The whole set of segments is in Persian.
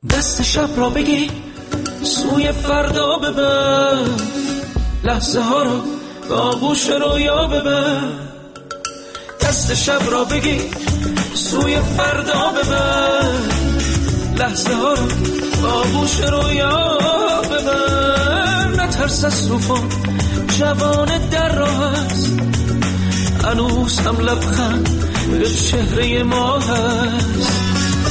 دست شب را بگی سوی فردا ببر، لحظه ها رو به آغوش رویا ببر. دست شب را بگی سوی فردا ببر، لحظه ها رو به آغوش رویا ببر. نترس از طوفان، جوان در راه است، هنوز هم لبخند به چهره ما هست.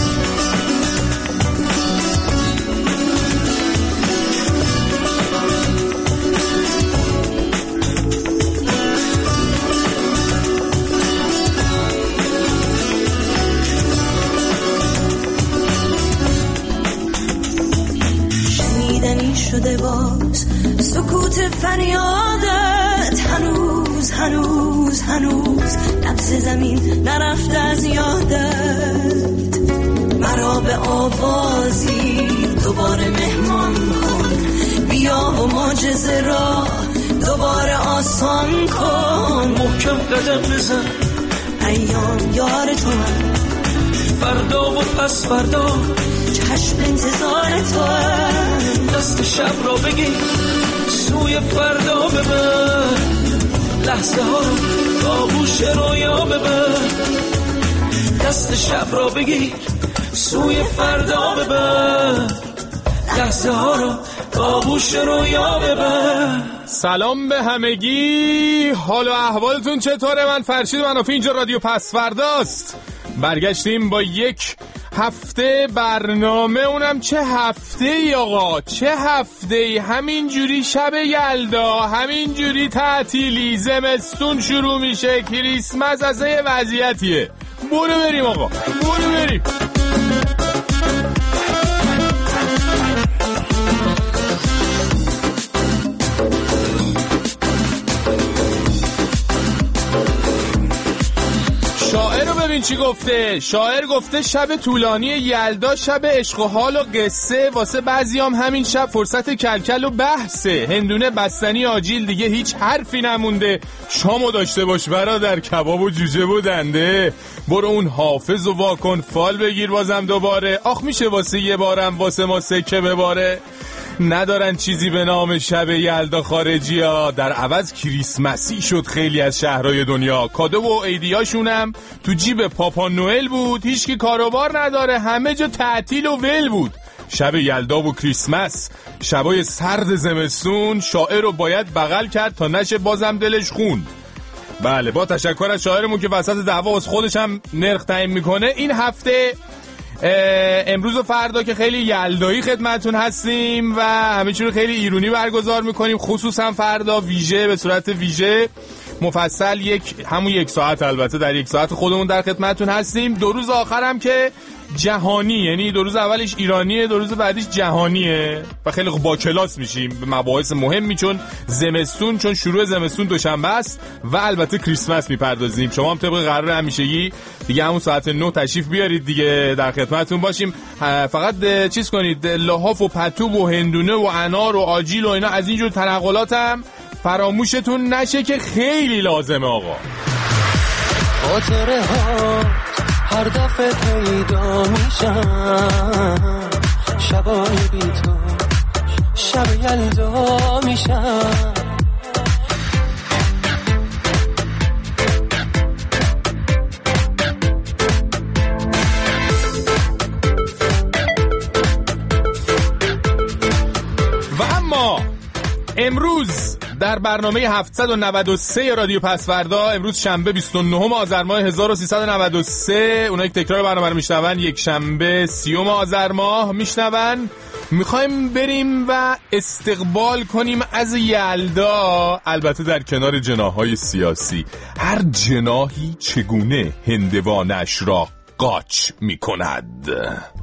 شنیدنی شده باز سکوت فریادت، هنوز هنوز هنوز نبض زمین نرفته از یادت. مرا به آوازی دوباره مهمان کن، بیا و معجزه را دوباره آسان کن. محکم قدم بزن، ایام یار تو هم، فردا و پس فردا چشم انتظار تو هم. دست شب را بگی سوی فردا ببر، لحظه ها رو به آغوش رویا ببر. دست شب را بگی سوی فردا ببر، لحظه ها رو به آغوش رویا ببر. سلام به همگی، حال و احوالتون چطوره؟ من فرشید منافی، اینجا رادیو پس فرداست. برگشتیم با یک هفته برنامه، اونم چه هفته ای آقا، چه هفته ای. همین جوری شب یلدا، همین جوری تعطیلی، زمستون شروع میشه، کریسمس از یه وضعیتیه. برو بریم آقا، برو بریم. شاعر رو ببین چی گفته. شاعر گفته شب طولانی یلدا شب عشق و حال و قصه، واسه بعضیام همین شب فرصت کلکل و بحثه. هندونه بستنی آجیل، دیگه هیچ حرفی نمونده. شامو داشته باش برادر، کباب و جوجه و دنده. برو اون حافظ و واکن فال بگیر بازم دوباره. آخ میشه واسه یه بارم واسه ما سکه بباره. ندارن چیزی به نام شب یلدا خارجی ها، در عوض کریسمسی شد خیلی از شهرهای دنیا. کادو و ایدیاشونم تو جیب پاپا نوئل بود، هیچ کی کاروبار نداره، همه جا تعطیل و ول بود. شب یلدا و کریسمس، شبای سرد زمستون، شاعر رو باید بغل کرد تا نشه بازم دلش خوند. بله، با تشکر از شاعرمون که وسط دعوا از خودش هم نرخ تعیین میکنه. این هفته امروز و فردا که خیلی یلدایی خدمتون هستیم و همه چی رو خیلی ایرونی برگزار میکنیم، خصوصا فردا ویژه، به صورت ویژه مفصل همون یک ساعت، البته در یک ساعت خودمون در خدمتون هستیم. دو روز آخرم که جهانی، یعنی دو روز اولش ایرانیه، دو روز بعدیش جهانیه و خیلی با کلاس میشیم به مباحث مهمی، چون زمستون، چون شروع زمستون دوشنبه است و البته کریسمس میپردازیم. شما هم طبق قرار همیشگی دیگه همون ساعت 9 تشریف بیارید دیگه، در خدمتتون باشیم. فقط چیز کنید، لحاف و پتوب و هندونه و انار و آجیل و اینا از اینجور تنقلاتم فراموشتون نشه که خیلی لازمه آقا. خاطره ها هر دفعه پیدا میشن، شبای بی تو شب یلدا میشن. و اما امروز در برنامه 793 رادیو پسوردا، امروز شنبه 29 آذر ماه 1393، اونایی که تکرار برنامه رو میشنون یک شنبه 30 آذر ماه میشنون. میخوایم بریم و استقبال کنیم از یلدا، البته در کنار جناح‌های سیاسی. هر جناحی چگونه هندوانش را قاچ میکند.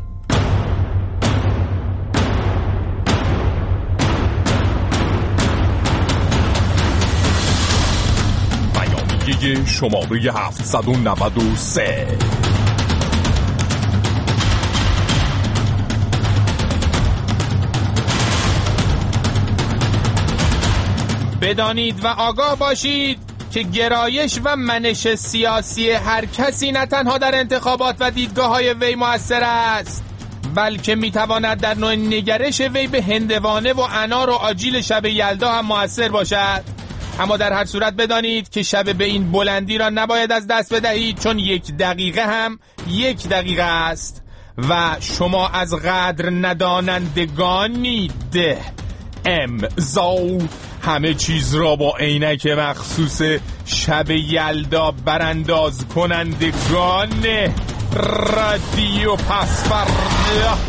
شماره 793. بدانید و آگاه باشید که گرایش و منش سیاسی هر کسی نه تنها در انتخابات و دیدگاه‌های وی مؤثر است، بلکه میتواند در نوع نگرش وی به هندوانه و انار و آجیل شب یلدا هم مؤثر باشد. اما در هر صورت بدانید که شب به این بلندی را نباید از دست بدهید، چون 1 دقیقه هم 1 دقیقه است و شما از قدر ندانندگانید. امضا همه چیز را با عینک مخصوص شب یلدا برانداز کنندگان رادیو پسوردا.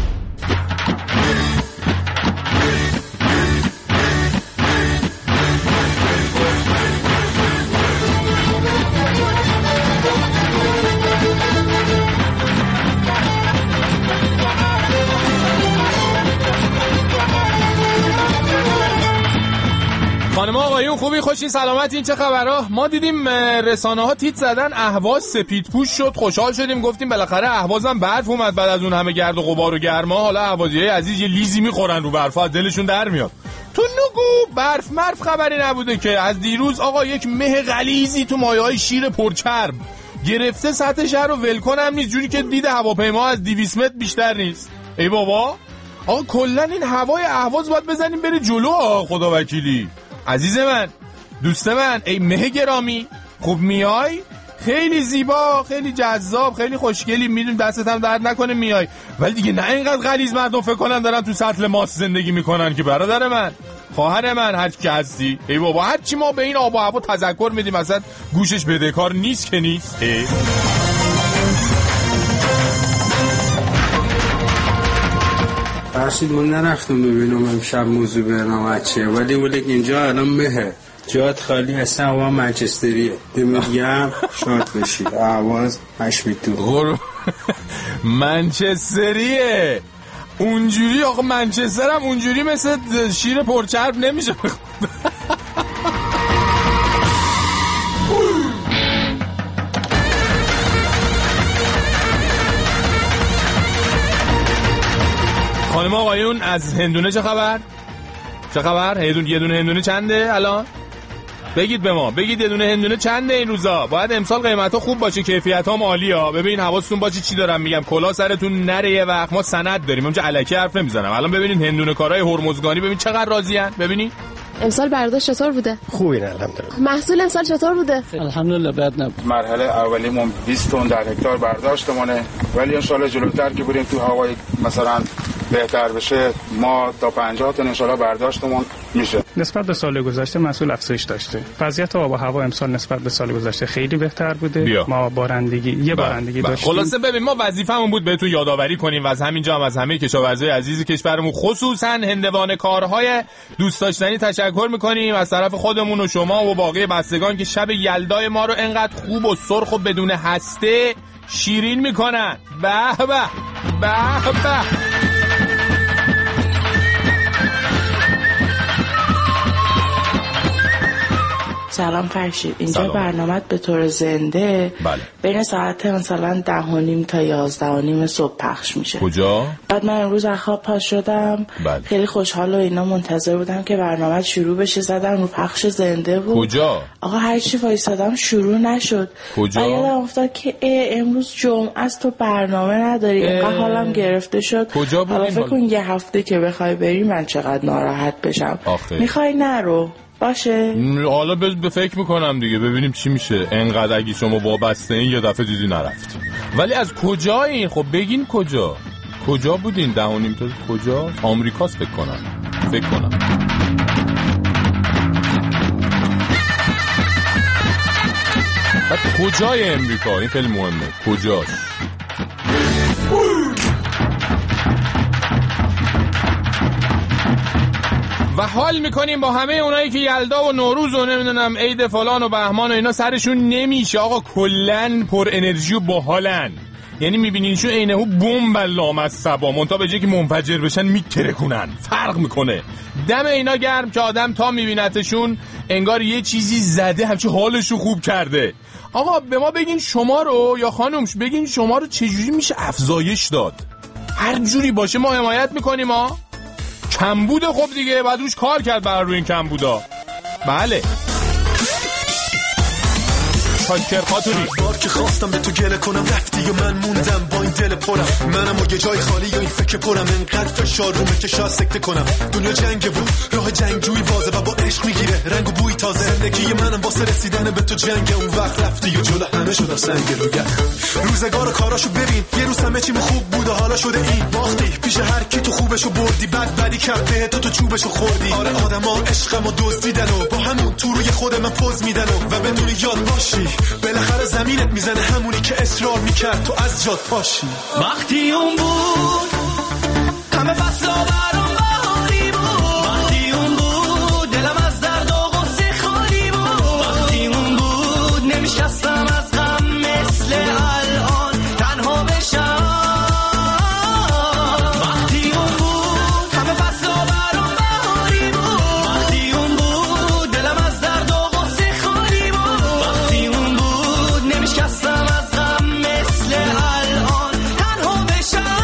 خانم آقایون خوبی خوشی سلامت، این چه خبرها؟ ما دیدیم رسانه ها تیتر زدن اهواز سپید پوش شد، خوشحال شدیم، گفتیم بالاخره اهوازم برف اومد بعد از اون همه گرد و غبار و گرما. حالا اهوازیای عزیز یه لیزی میخورن رو برف، از دلشون در میاد. تو نگو برف مرف خبری نبوده که از دیروز آقا یک مه غلیظی تو مایه‌های شیر پرچرب گرفته سطح شهر رو ولکن هم نیست، جوری که دید هواپیما از 200 متر بیشتر نیست. ای بابا آقا کلا این هوای اهواز باید بزنیم بره جلو. خدا وکیلی عزیز من، دوست من، ای مه گرامی، خوب میای؟ خیلی زیبا، خیلی جذاب، خیلی خوشگلی، میدونم دستت هم درد نکنه میای، ولی دیگه نه اینقدر غلیظ مردم فکر کنن دارن تو سطل ماست زندگی میکنن که برادر من، خواهر من، هر کی هستی. ای بابا هر چی ما به این آب و هوا تذکر میدیم اصلا گوشش بدهکار نیست که نیست. فرشید من نرفتم ببینم امشب موضوع برنامه چیه، ولی اینجا الان مهه، جات خالی هستن و منچستریه، دمیگم شاد بشی آواز هشمیتو منچستریه اونجوری. آقا منچستر هم اونجوری مثل شیر پرچرب نمیشه. خانم آقایون از هندونه چه خبر؟ چه خبر؟ یه دونه هندونه چنده الان؟ بگید به ما، بگید یه دونه هندونه چنده این روزا؟ باید امسال قیمتا خوب باشه، کیفیت هم عالی ها. ببین حواستون باشه چی دارم میگم، کلا سرتون نره. یه وقت ما سند داریم اونجا الکی حرف نمیزنم. الان ببینید هندونه کارهای هرمزگانی ببین چقدر راضی‌ان. ببینید امسال برداشت چطور بوده؟ خوبه الحمدلله. محصول امسال چطور بوده؟ الحمدلله بد نبود. مرحله اولیمون 20 تن در هکتار برداشتمونه، ولی ان شاءالله جلوتر که بریم تو هوای مثلا بهتر بشه ما تا 50 تن ان شاءالله برداشتمون میشه. نسبت به سال گذشته محصول افزایش داشته. وضعیت آب و هوا امسال نسبت به سال گذشته خیلی بهتر بوده. ما بارندگی بارندگی داشتیم. خلاصه ببین ما وظیفمون بود بهتون یادآوری کنیم و از همینجا هم از همه کشاورزای عزیز کشورمون خصوصا هندوانه کارهای دوست داشتنی تشکر میکنیم از طرف خودمون و شما و باقی بستگان که شب یلدای ما رو انقدر خوب و سرخ و بدون هسته شیرین میکنن. به به به به. سلام فرشید، اینجا برنامه به طور زنده بین ساعت مثلا 10:30 تا 11:30 صبح پخش میشه. کجا؟ بعد من امروز از خواب پا شدم خیلی خوشحال و اینا منتظر بودم که برنامه شروع بشه، زدم رو پخش زنده بود. کجا؟ آقا هر چی وایسادم شروع نشد. کجا؟ بعد یادم افتاد که امروز جمعه است تو برنامه نداری. اینقدر حالم گرفته شد. کجا بودی؟ حالا فکر کن یه هفته که بخوای بری من چقدر ناراحت بشم. میخوای نرو باشه؟ حالا به فکر میکنم دیگه ببینیم چی میشه. انقدر اگه شما وابسته این یه دفعه دیدی نرفت. ولی از کجایین؟ خب بگین کجا بودین؟ 10:30 تا کجا؟ آمریکاست فکر کنم. بعد کجای امریکا؟ این خیلی مهمه. کجاش؟ و حال میکنیم با همه اونایی که یلدا و نوروز و نمیدونم عید فلان و بهمان و اینا سرشون نمیشه. آقا کلن پر انرژی و باحالن، یعنی میبینینشون عینه‌هو بمب لامصبا، منتها به جای که منفجر بشن میترکونن. فرق میکنه. دم اینا گرم که آدم تا میبینتشون انگار یه چیزی زده همچه حالشو خوب کرده. آقا به ما بگین شما رو، یا خانم بگین شما رو چجوری میشه افزایش داد؟ هر جوری باشه ما حمایت میکنیم. کمبود خب دیگه بعد روش کار کرد برای روی این کمبودا. بله تاکر خاتونی. بار که خواستم به تو گله کنم رفتی و من موندم با این دل پرم. منم و یه جای خالی و این فکر پرم، انقدر فشار رومه که شاید سکته کنم. دنیا جنگه بود، راه جنگجویی بازه و با عشق میگیره رنگ و بوی تازه. زندگی منم واسه رسیدن به تو جنگه، اون وقت رفتی و جلو همه شدم سنگ روگه. روزگار و کاراشو ببین، یه روز همه چی خوب بود و حالا شده این باختی. پیش هر کی تو خوبشو بردی، بدی کرد به تو چوبشو خوردی. آره آدما عشقمو دزدیدن و با همون تو روی خود من پوز میدن و بدون یاد باشی بالاخره زمینت میزنه همونی که اصرار میکرد تو از جات پاشی. وقتی اون بود همه فصلا برام بهاری بود، وقتی اون بود دلم از درد و غصه خالی بود، وقتی اون بود نمیشستم از غم مثل الان تنها بشم، وقتی اون بود همه فصلا برام بهاری بود، وقتی اون بود دلم از درد و غصه خالی بود، وقتی اون بود نمیشستم از غم مثل الان تنها بشم.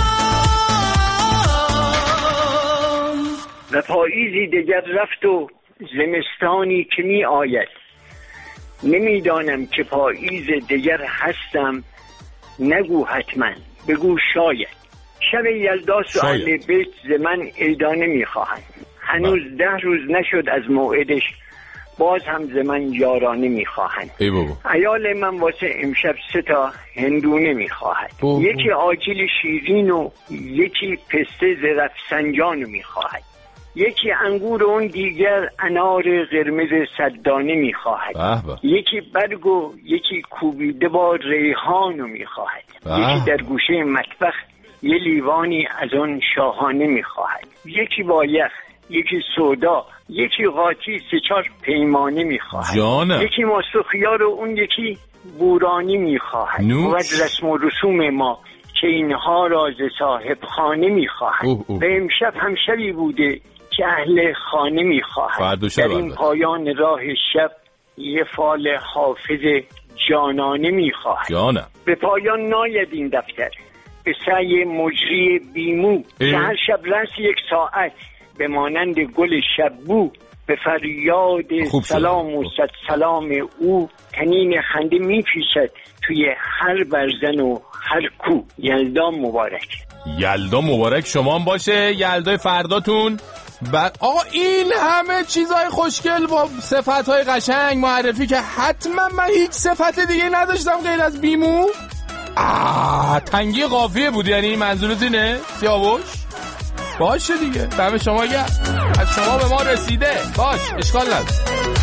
و پاییزی دگر رفت و زمستانی که می آید، نمیدانم که پاییز دگر هستم، نگو حتما بگو شاید. شب یلدا سؤال بیت ز من ایدانه میخواهند، هنوز 10 روز نشد از موعدش، باز هم ز من یارانه میخواهند. عیال من واسه امشب 3 تا هندونه میخواهد، یکی آجیل شیرین و یکی پسته ز رفسنجان میخواهد، یکی انگور و اون دیگر انار قرمز 100 دانه میخواهد، یکی برگ و یکی کوبیده با ریحانو میخواهد، یکی در گوشه مطبخ یه لیوانی از اون شاهانه میخواهد، یکی با یخ، یکی سودا، یکی قاطی 3-4 پیمانه میخواهد، یکی ماستخیار و اون یکی بورانی میخواهد. و رسم و رسوم ما که اینها را ز صاحب خانه میخواهد. و امشب هم شبی بوده که اهل خانه میخواهد. در این پایان راه شب یه فال حافظ جانانه میخواهد. به پایان ناید این دفتر به سعی مجری بیمو که هر شب رنس 1 ساعت به مانند گل شبو، به فریاد سلام و صد سلام او تنین خنده میپیچد توی هر برزن و هر کو. یلدا مبارک. یلدا مبارک شما هم باشه، یلدای فرداتون. آقا این همه چیزای خوشگل با صفتهای قشنگ معرفی که حتما من هیچ صفت دیگه نداشتم غیر از بیمو. تنگی قافیه بود، یعنی منظورت اینه سیاوش؟ باشه دیگه، دم شما گرم، از شما به ما رسیده، باش اشکال نداره.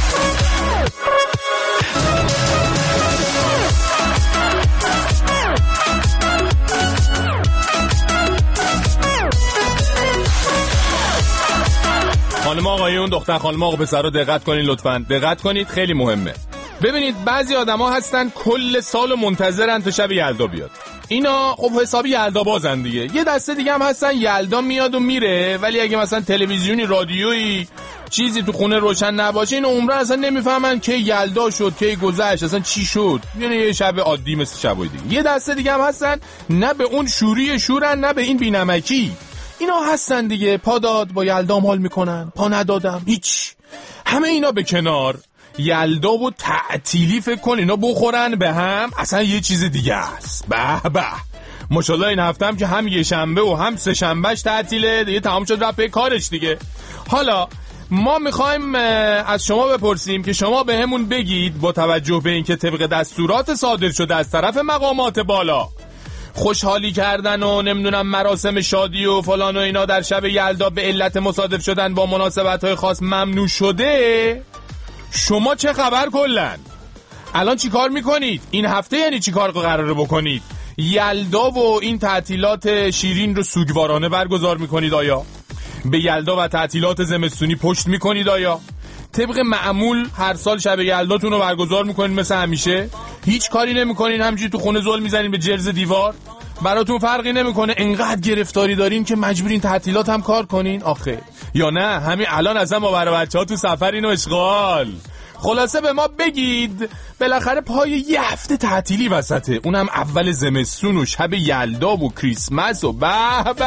خانم آقایون، دختر خانم آقا پسرا دقت کنید لطفاً، دقت کنید خیلی مهمه. ببینید بعضی آدما هستن کل سالو منتظرن تا شب یلدا بیاد، اینا خب حسابی یلدا بازن دیگه. یه دسته دیگه هم هستن یلدا میاد و میره، ولی اگه مثلا تلویزیونی رادیویی چیزی تو خونه روشن نباشه اینو عمرن اصلا نمیفهمن که یلدا شد کی گذشت اصلا چی شد، یعنی یه شب عادی مثل شبای دیگه. یه دسته دیگه هم هستن نه به اون شوری شورن نه به این بی‌نمکی، اینا هستن دیگه پا داد با یلدا مال میکنن، پا ندادم هیچ. همه اینا به کنار، یلدا و تعطیلی فکر کن اینا بخورن به هم اصلا یه چیز دیگه است. به به ماشاءالله این هفته هم که هم یه شنبه و هم 3 شنبهش تعطیله دیگه، تمام شد رفت کارش دیگه. حالا ما میخوایم از شما بپرسیم که شما به همون بگید با توجه به این که طبق دستورات صادر شده از طرف مقامات بالا خوشحالی کردن و نمیدونم مراسم شادی و فلان و اینا در شب یلدا به علت مصادف شدن با مناسبت‌های خاص ممنوع شده، شما چه خبر کلن؟ الان چی کار میکنید؟ این هفته یعنی چی کار قراره بکنید؟ یلدا و این تعطیلات شیرین رو سوگوارانه برگزار میکنید آیا؟ به یلدا و تعطیلات زمستونی پشت میکنید آیا؟ طبق معمول هر سال شب یلداتون رو برگزار میکنید مثل همیشه؟ هیچ کاری نمیکنین همینجوری تو خونه زل میزنین به جرز دیوار؟ براتون فرقی نمیکنه انقدر گرفتاری دارین که مجبورین تعطیلات هم کار کنین آخه؟ یا نه همین الان اصلا ما برای بچه‌ها تو سفرین و اشغال؟ خلاصه به ما بگید بالاخره پای یه هفته تعطیلی وسطه، اونم اول زمستون و شب یلدا و کریسمس و به به.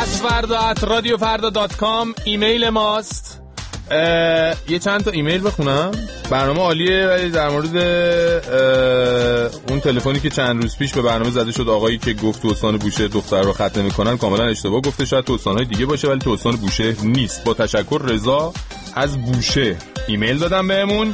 pasvarda@radiofarda.com ایمیل ماست. یه چند تا ایمیل بخونم. برنامه عالیه، ولی در مورد اون تلفنی که چند روز پیش به برنامه زده شد، آقایی که گفت تو استان بوشهر دختر رو ختنه میکنن، کاملا اشتباه گفته. شاید تو استانهای دیگه باشه ولی تو استان بوشهر نیست. با تشکر، رضا از بوشهر ایمیل دادم بهمون.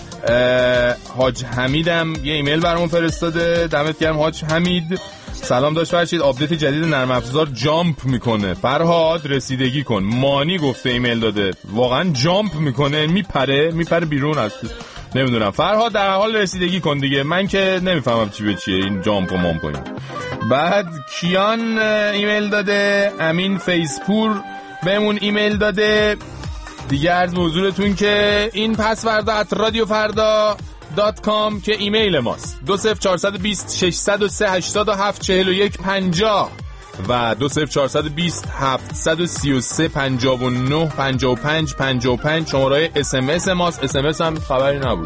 حاج حمیدم یه ایمیل برامون فرستاده. دمت گرم حاج حمید. سلام داشت فرشید، آپدیت جدید نرم افزار جامپ میکنه. فرهاد رسیدگی کن. مانی گفته ایمیل داده، واقعا جامپ میکنه، میپره بیرون از نمیدونم. فرهاد در حال رسیدگی کن دیگه، من که نمیفهمم چی به چیه این جامپ و مامپ این. بعد کیان ایمیل داده. امین فیسپور بهمون ایمیل داده. دیگه عرض به حضورتون که این pasvarda@radiofarda.com که ایمیل ماست. 20420 603 87 41 50 و 20420 733 59 55 55 شماره SMS ماست. SMS هم خبری نبود.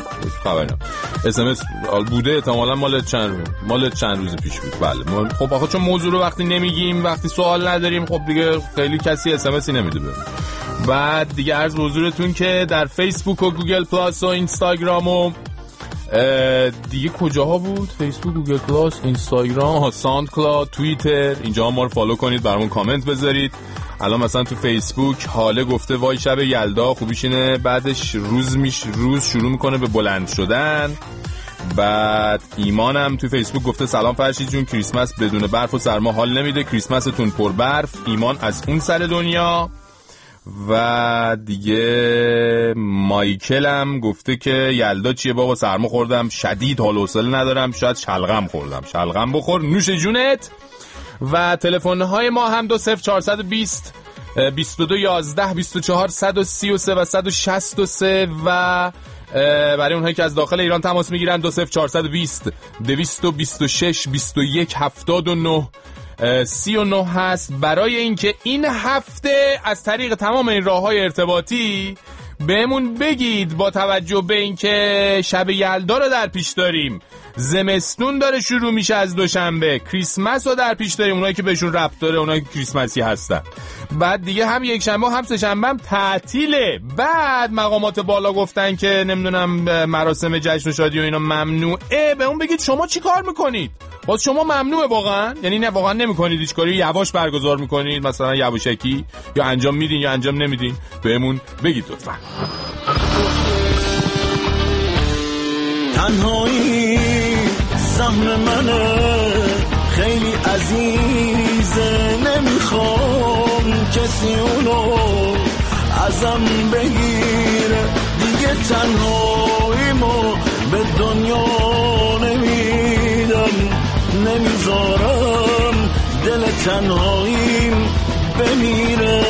SMS بوده احتمالاً مال چند روز پیش بود. بله خب آخه چون موضوع رو وقتی نمیگیم، وقتی سوال نداریم، خب دیگه خیلی کسی SMSی نمیده بهم. بعد دیگه عرض به حضورتون که در فیسبوک و گوگل پلاس و اینستاگرام و دیگه کجاها بود؟ فیسبوک، گوگل پلاس، اینستاگرام، ساوند کلاود، توییتر، اینجا ما رو فالو کنید، برامون کامنت بذارید. الان مثلا تو فیسبوک حاله گفته وای شب یلدا خوبیش اینه بعدش روز شروع میکنه به بلند شدن. بعد ایمانم تو فیسبوک گفته سلام فرشید جون، کریسمس بدون برف و سرما حال نمیده، کریسمستون پر برف. ایمان از اون سر دنیا. و دیگه مایکل هم گفته که یلدا چیه بابا، سرما خوردم شدید، حال و حوصله ندارم، شاید شلغم خوردم. شلغم بخور، نوش جونت. و تلفن‌های ما هم 20420 22 11 24 133 و 163 و برای اونهایی که از داخل ایران تماس میگیرن 20420 226 21 79 39 هست. برای اینکه این هفته از طریق تمام این راه‌های ارتباطی بهمون بگید با توجه به اینکه شب یلدا رو در پیش داریم، زمستون داره شروع میشه از دوشنبه، کریسمس رو در پیش داریم، اونایی که بهشون ربط داره، اونایی که کریسمسی هستن، بعد دیگه هم یک شنبه هم سه شنبه هم تعطیله. بعد مقامات بالا گفتن که نمیدونم مراسم جشن و شادی و اینا ممنوعه. به اون بگید شما چی کار میکنید؟ باز شما ممنوعه واقعا؟ یعنی نه واقعا نمیکنید هیچ کاری، یواش برگزار میکنید مثلا یواشکی، یا انجام میدین یا انجام نمیدین؟ بهمون بگید لطفا. تنهایی سهم منه خیلی عزیزه، نمیخوام کسی اونو ازم بگیره، دیگه تنهاییمو به دنیا نمیدم، نمیذارم دل تنهاییم بمیره.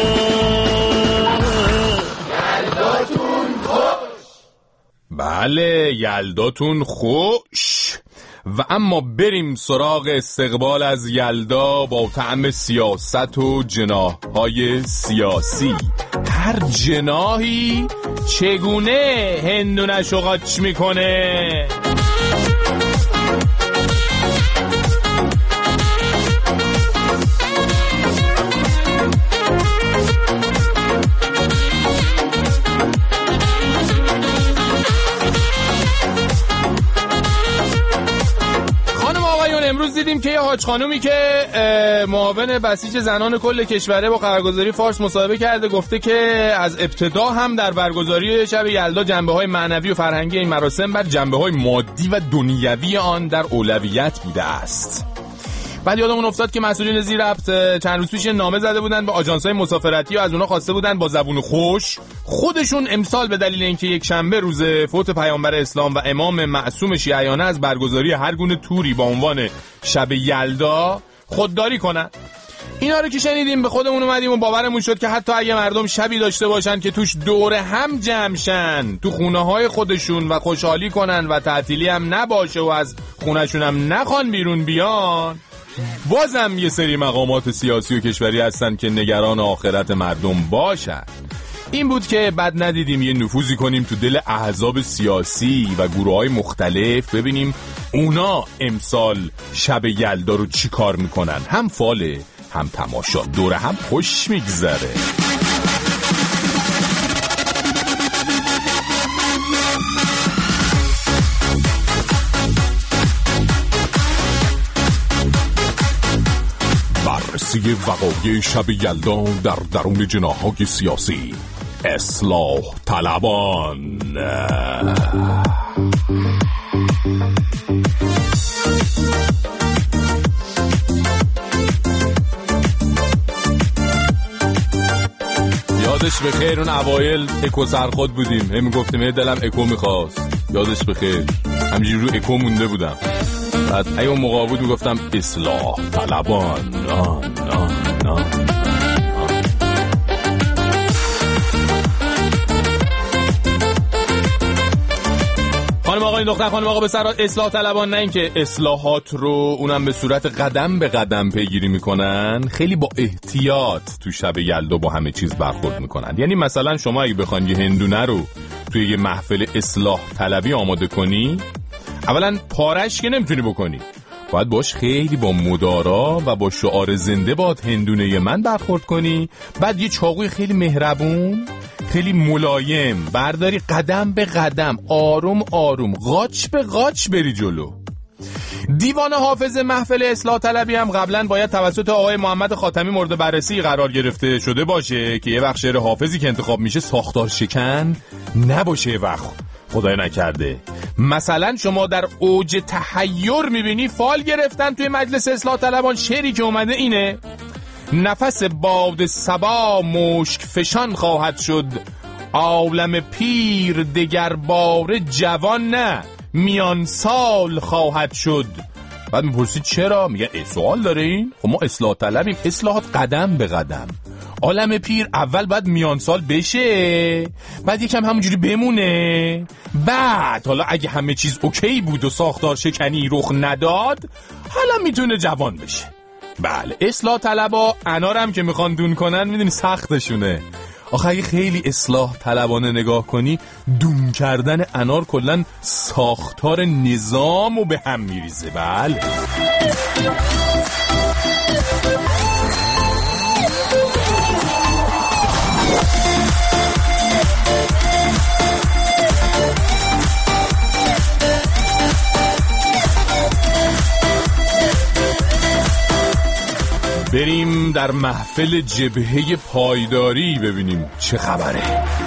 بله یلداتون خوش. و اما بریم سراغ استقبال از یلدا با طعم سیاست و جناح‌های سیاسی. هر جناحی چگونه هندونه‌شو قاچ میکنه. امروز دیدیم که یه حاج خانومی که معاون بسیج زنان کل کشوره با خبرگزاری فارس مصاحبه کرده، گفته که از ابتدا هم در برگزاری شب یلدا جنبه‌های معنوی و فرهنگی این مراسم بر جنبه‌های مادی و دنیوی آن در اولویت بوده است. بعد یادمون افتاد که مسئولین زیر ربط چند روز پیش نامه زده بودن به آژانس‌های مسافرتی و از اونها خواسته بودن با زبون خوش خودشون امسال به دلیل اینکه یک شنبه روز فوت پیامبر اسلام و امام معصوم شیعیانه از برگزاری هر گونه توری با عنوان شب یلدا خودداری کنن. اینا رو که شنیدیم به خودمون اومدیم و باورمون شد که حتی اگه مردم شبی داشته باشن که توش دور هم جمع شن تو خونه‌های خودشون و خوشحالی کنن و تعطیلی هم نباشه و از خونه‌شون هم نخوان بیرون بیان، بازم یه سری مقامات سیاسی و کشوری هستن که نگران آخرت مردم باشن. این بود که بعد ندیدیم یه نفوذی کنیم تو دل احزاب سیاسی و گروه‌های مختلف، ببینیم اونا امسال شب یلدا رو چی کار میکنن. هم فاله، هم تماشا، دور هم خوش میگذره. بررسی وقایع شب یلدا در درون جناح‌های سیاسی. اصلاح طلبان. یادش بخیر اون اوایل اکو سرخود بودیم، هم گفتیم دلم اکو میخواست، یادش بخیر همینجوری رو اکو مونده بودم. بعد اگه اون موقع بود میگفتم اصلاح طلبان. نه. خانم آقا این دختر خانم آقا به سرات اصلاح طلبان، نه اینکه اصلاحات رو اونم به صورت قدم به قدم پیگیری میکنن، خیلی با احتیاط تو شب یلدا با همه چیز برخورد میکنن. یعنی مثلا شما اگه بخواید یه هندونه رو توی یه محفل اصلاح طلبی آماده کنی، اولا پارش که نمیتونی بکنی، باید باش خیلی با مدارا و با شعار زنده باد هندونه من برخورد کنی. بعد یه چاقوی خیلی مهربون خیلی ملایم برداری، قدم به قدم آروم آروم قاچ به قاچ بری جلو. دیوان حافظ محفل اصلاح طلبی هم قبلا باید توسط آقای محمد خاتمی مورد بررسی قرار گرفته شده باشه که یه وقت شعر حافظی که انتخاب میشه ساختار شکن نباشه. یه وقت خدای نکرده مثلا شما در اوج تحیر میبینی فال گرفتن توی مجلس اصلاح طلبان، شعری که اومده اینه: نفس باد صبا مشک فشان خواهد شد، عالم پیر دگر بار جوان نه میان سال خواهد شد. بعد میپرسید چرا؟ میگن سوال داره این؟ خب ما اصلاح طلبیم، اصلاحات قدم به قدم. عالم پیر اول بعد میان سال بشه، بعد یکم همونجوری بمونه، بعد حالا اگه همه چیز اوکی بود و ساختار شکنی رخ نداد حالا میتونه جوان بشه. بله اصلاح طلبا انارم که میخوان دون کنن میدونی سختشونه. آخه اگه خیلی اصلاح طلبانه نگاه کنی، دون کردن انار کلن ساختار نظامو به هم میریزه. بله بریم در محفل جبهه پایداری ببینیم چه خبره.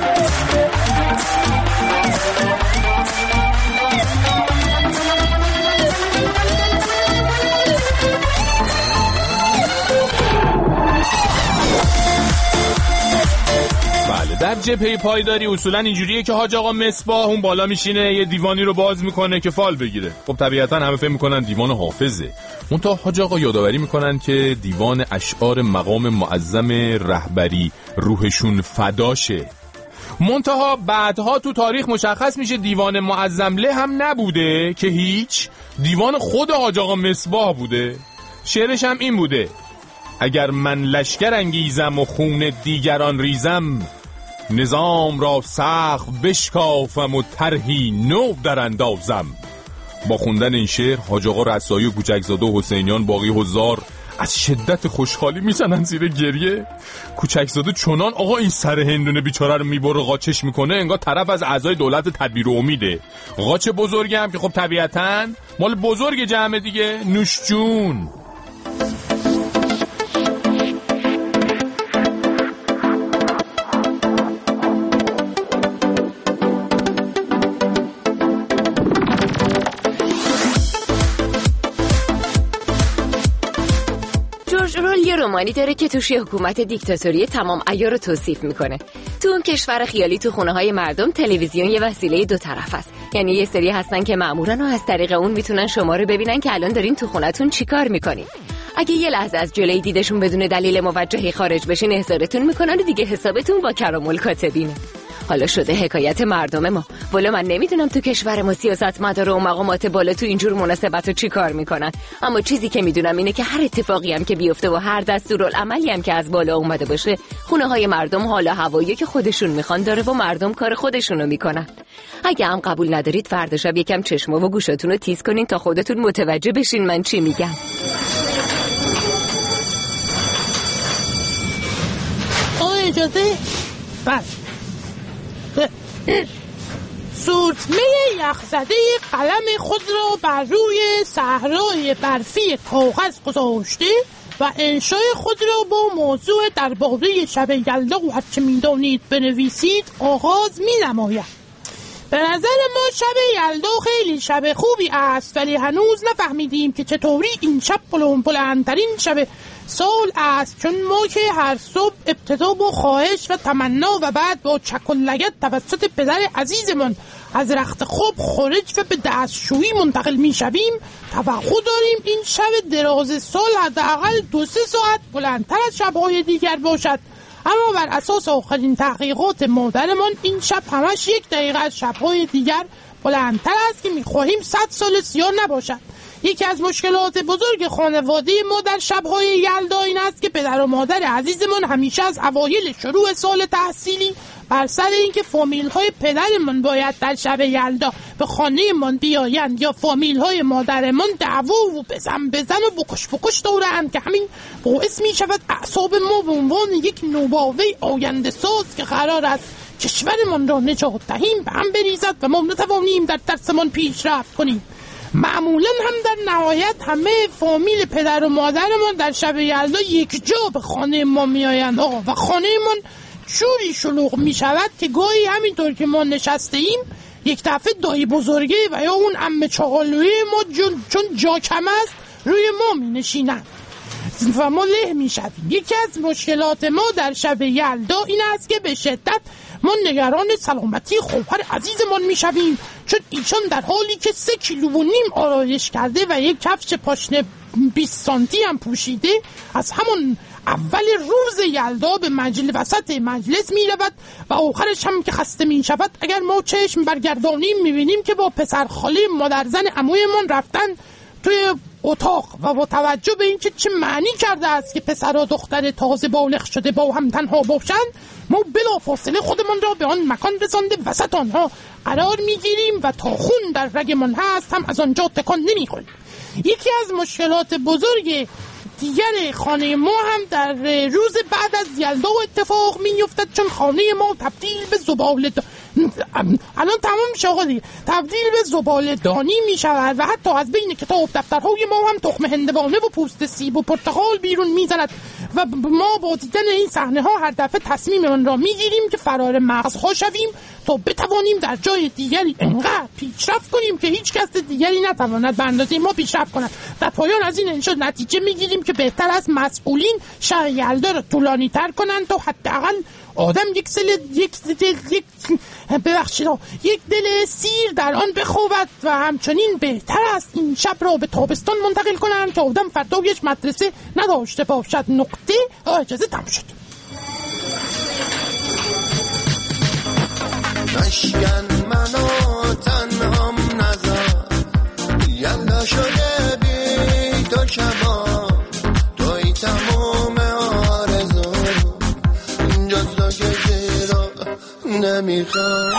در جبهه پایداری اصولا اینجوریه که حاج آقا مصباح اون بالا میشینه یه دیوانی رو باز میکنه که فال بگیره. خب طبیعتا همه فکر میکنن دیوان حافظه، منتها حاج آقا یادآوری میکنن که دیوان اشعار مقام معظم رهبری روحشون فداشه. منتها بعدها تو تاریخ مشخص میشه دیوان معظم له هم نبوده که هیچ، دیوان خود حاج آقا مصباح بوده. شعرش هم این بوده: اگر من لشکر انگیزم و خون دیگران ریزم، نظام را سقف بشکافم و طرحی نو در اندازم. با خوندن این شعر حاج آقا رسایی و کوچکزاده و حسینیان باقی حضار از شدت خوشحالی میزنن زیر گریه. کوچکزاده چنان آقا این سر هندونه بیچاره رو میبره قاچش میکنه انگار طرف از اعضای دولت تدبیر امیده. قاچ بزرگی هم که خب طبیعتاً مال بزرگ جمع دیگه، نوش جون. یه رمانی داره که توش یه حکومت دیکتاتوری تمام عیار رو توصیف میکنه. تو اون کشور خیالی تو خونه های مردم تلویزیون یه وسیله دو طرف است. یعنی یه سری هستن که مامورن و از طریق اون میتونن شما رو ببینن که الان دارین تو خونتون چیکار میکنین. اگه یه لحظه از جلوی دیدشون بدون دلیل موجهی خارج بشین احضارتون میکنن و دیگه حسابتون با کرام الکاتبینه. حالا شده حکایت مردم ما. والا من نمیدونم تو کشور ما سیاستمدارا و مقامات بالا تو اینجور مناسبت رو چی کار میکنن، اما چیزی که میدونم اینه که هر اتفاقی هم که بیفته و هر دستورالعملی هم که از بالا اومده باشه، خونه های مردم حالا هوایی که خودشون میخوان داره و مردم کار خودشونو میکنن. اگه هم قبول ندارید فردا شب یکم چشم و گوشتون رو تیز کنین تا خودتون متوجه بشین من چی میگم. اجازه؟ بله. سورتمه یخزده قلم خود را بر روی صحرای برفی کاغذ گذاشته و انشای خود را با موضوع درباره شب یلدا و هرچه می‌دانید بنویسید آغاز می‌نماید. به نظر ما شب یلدا خیلی شب خوبی است، ولی هنوز نفهمیدیم که چطوری این شب بلندترین شب سال است، چون ما که هر صبح ابتدا با خواهش و تمنا و بعد با چک و لگد توسط پدر عزیزمان از رخت خواب خارج و به دستشویی منتقل می شویم، توقع داریم این شب دراز سال حداقل 2-3 ساعت بلندتر از شب‌های دیگر باشد. اما بر اساس آخرین تحقیقات مادرمان این شب همش 1 دقیقه از شب‌های دیگر بلندتر است که می‌خواهیم 100 سال سیاه نباشد. یکی از مشکلات بزرگ خانواده ما در شب‌های یلدا این است که پدر و مادر عزیزمان همیشه از اوایل شروع سال تحصیلی بر سر اینکه فامیل‌های پدرمان باید در شب یلدا به خانه‌مان بیایند یا فامیل‌های مادرمان دعوا و بزن و بکش دورند که همین باعث می‌شود اعصاب ما به عنوان یک نوباوه آینده ساز که قرار است کشورمان را نجات دهیم به هم بریزد و ما نتوانیم در درسمان پیشرفت کنیم. معمولا هم در نهایت همه فامیل پدر و مادرمان در شب یلدا یک جا به خانه ما میآیند و خانه من جوری شلوغ می شود که گاهی همینطور که ما نشسته ایم یک دفعه دایی بزرگه و یا اون عمه چاقالوی ما چون جا کم است روی ما می نشینند و ما له می شویم. یکی از مشکلات ما در شب یلدا این است که به شدت ما نگران سلامتی خواهر عزیزمان می شویم، چون ایشان در حالی که 3.5 کیلو آرایش کرده و یک کفش پاشنه 20 سانتی هم پوشیده از همون اول روز یلدا به وسط مجلس می رود و آخرش هم که خسته می شود اگر ما چشم برگردانیم می بینیم که با پسر خاله مادر زن عمویمان رفتن توی اتاق و با توجه به اینکه چه معنی کرده است که پسر و دختر تازه بالغ شده با هم تنها باشند، ما بلافاصله خودمان را به آن مکان رسانده وسط آنها قرار میگیریم و تا خون در رگمان هست هم از آنجا تکان نمیخوریم. یکی از مشکلات بزرگ دیگر خانه ما هم در روز بعد از یلدا اتفاق میافتد، چون خانه ما تبدیل به زباله دانی می شود و حتی از بین کتاب دفترهای ما هم تخم هندوانه و پوست سیب و پرتقال بیرون می زند و ما با دیدن این صحنه ها هر دفعه تصمیم آن را می گیریم که فرار مغزها شویم تا بتوانیم در جای دیگری انقدر پیشرفت کنیم که هیچ کس دیگری نتواند به اندازه ما پیشرفت کند. در پایان از این انشا نتیجه می گیریم که بهتر از مسئولین شب یلدا را طولانی تر کنند تا حداقل آدم یک دل سیر در آن بخوابد و همچنین بهتر است این شب را به تابستان منتقل کنند که آدم فردایش مدرسه نداشته باشد. نقطه. اجازه تمام شد. مشکن منو تنهام نذار، یلدا شده بی تو شبا، توی تمام آرزو، جز تو کسی رو نمیخوام.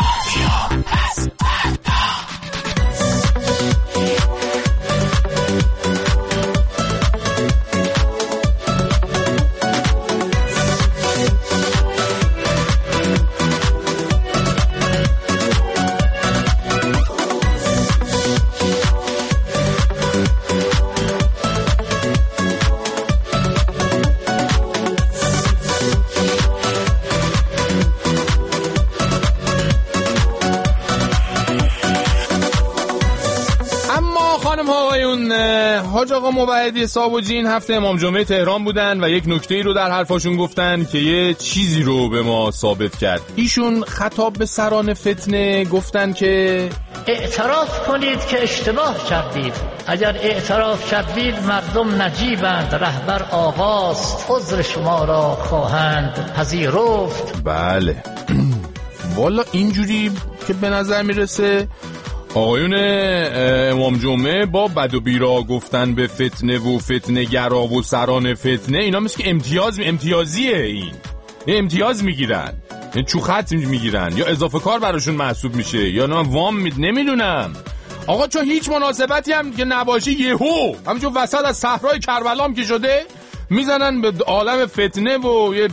حاج آقا موحدی صابوجی این هفته امام جمعه تهران بودن و یک نکته‌ای رو در حرفاشون گفتن که یه چیزی رو به ما ثابت کرد. ایشون خطاب به سران فتنه گفتن که اعتراف کنید که اشتباه کردید. اگر اعتراف کردید مردم نجیبند، رهبر آقاست، عذر شما را خواهند پذیرفت. بله والا اینجوری که به نظر میرسه آقایون امام جمعه با بد و بیرا گفتن به فتنه و فتنه گرا و سران فتنه، اینا مثل که امتیازیه، این امتیاز میگیرن، چوخط میگیرن یا اضافه کار براشون محسوب میشه یا وام نمیدونم. آقا چون هیچ مناسبتی هم که نباشه یهو همچون وسط از صحرای کربلا هم که شده میزنن به عالم فتنه و یه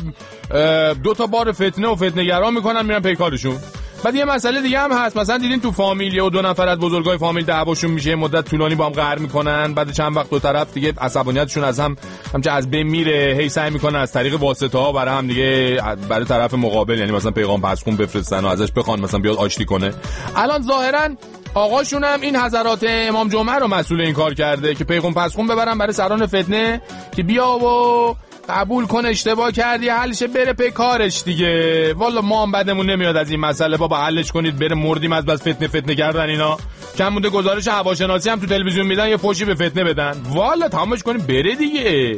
2 تا بار فتنه و فتنه‌گرا میکنن میرن پی کارشون. بعد یه مسئله دیگه هم هست، مثلا دیدین تو فامیل و 2 نفر از بزرگای فامیل دعواشون میشه، مدت طولانی با هم قهر میکنن، بعد چند وقت دو طرف دیگه عصبانیتشون از همچه از بین میره، هی سعی میکنن از طریق واسطه ها برای هم دیگه، برای طرف مقابل، یعنی مثلا پیغام پسخون بفرستن و ازش بخوان مثلا بیاد آشتی کنه. الان ظاهرا آقاشون هم این حضرات امام جمعه رو مسئول این کار کرده که پیغام پسخون ببرن برای سران فتنه که بیا و قبول کن اشتباه کردی، حلشه بره پی کارش دیگه. والا ما هم بدمون نمیاد از این مسئله، بابا حلش کنید بره، مردیم از بس فتنه کردن اینا. کم مونده گزارش هواشناسی هم تو تلویزیون میدن یه فوشی به فتنه بدن، والا تمامش کنیم بره دیگه.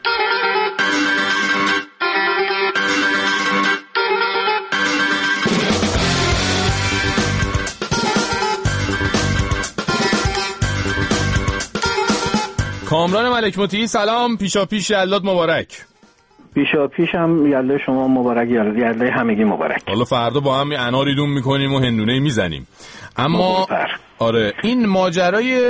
کامران ملک مطیعی سلام، پیشا پیش یلدات مبارک. پیشا پیش هم یلده شما مبارک، یلده همگی مبارک. حالا فردا با هم اناریدون میکنیم و هندونه میزنیم. اما آره این ماجرای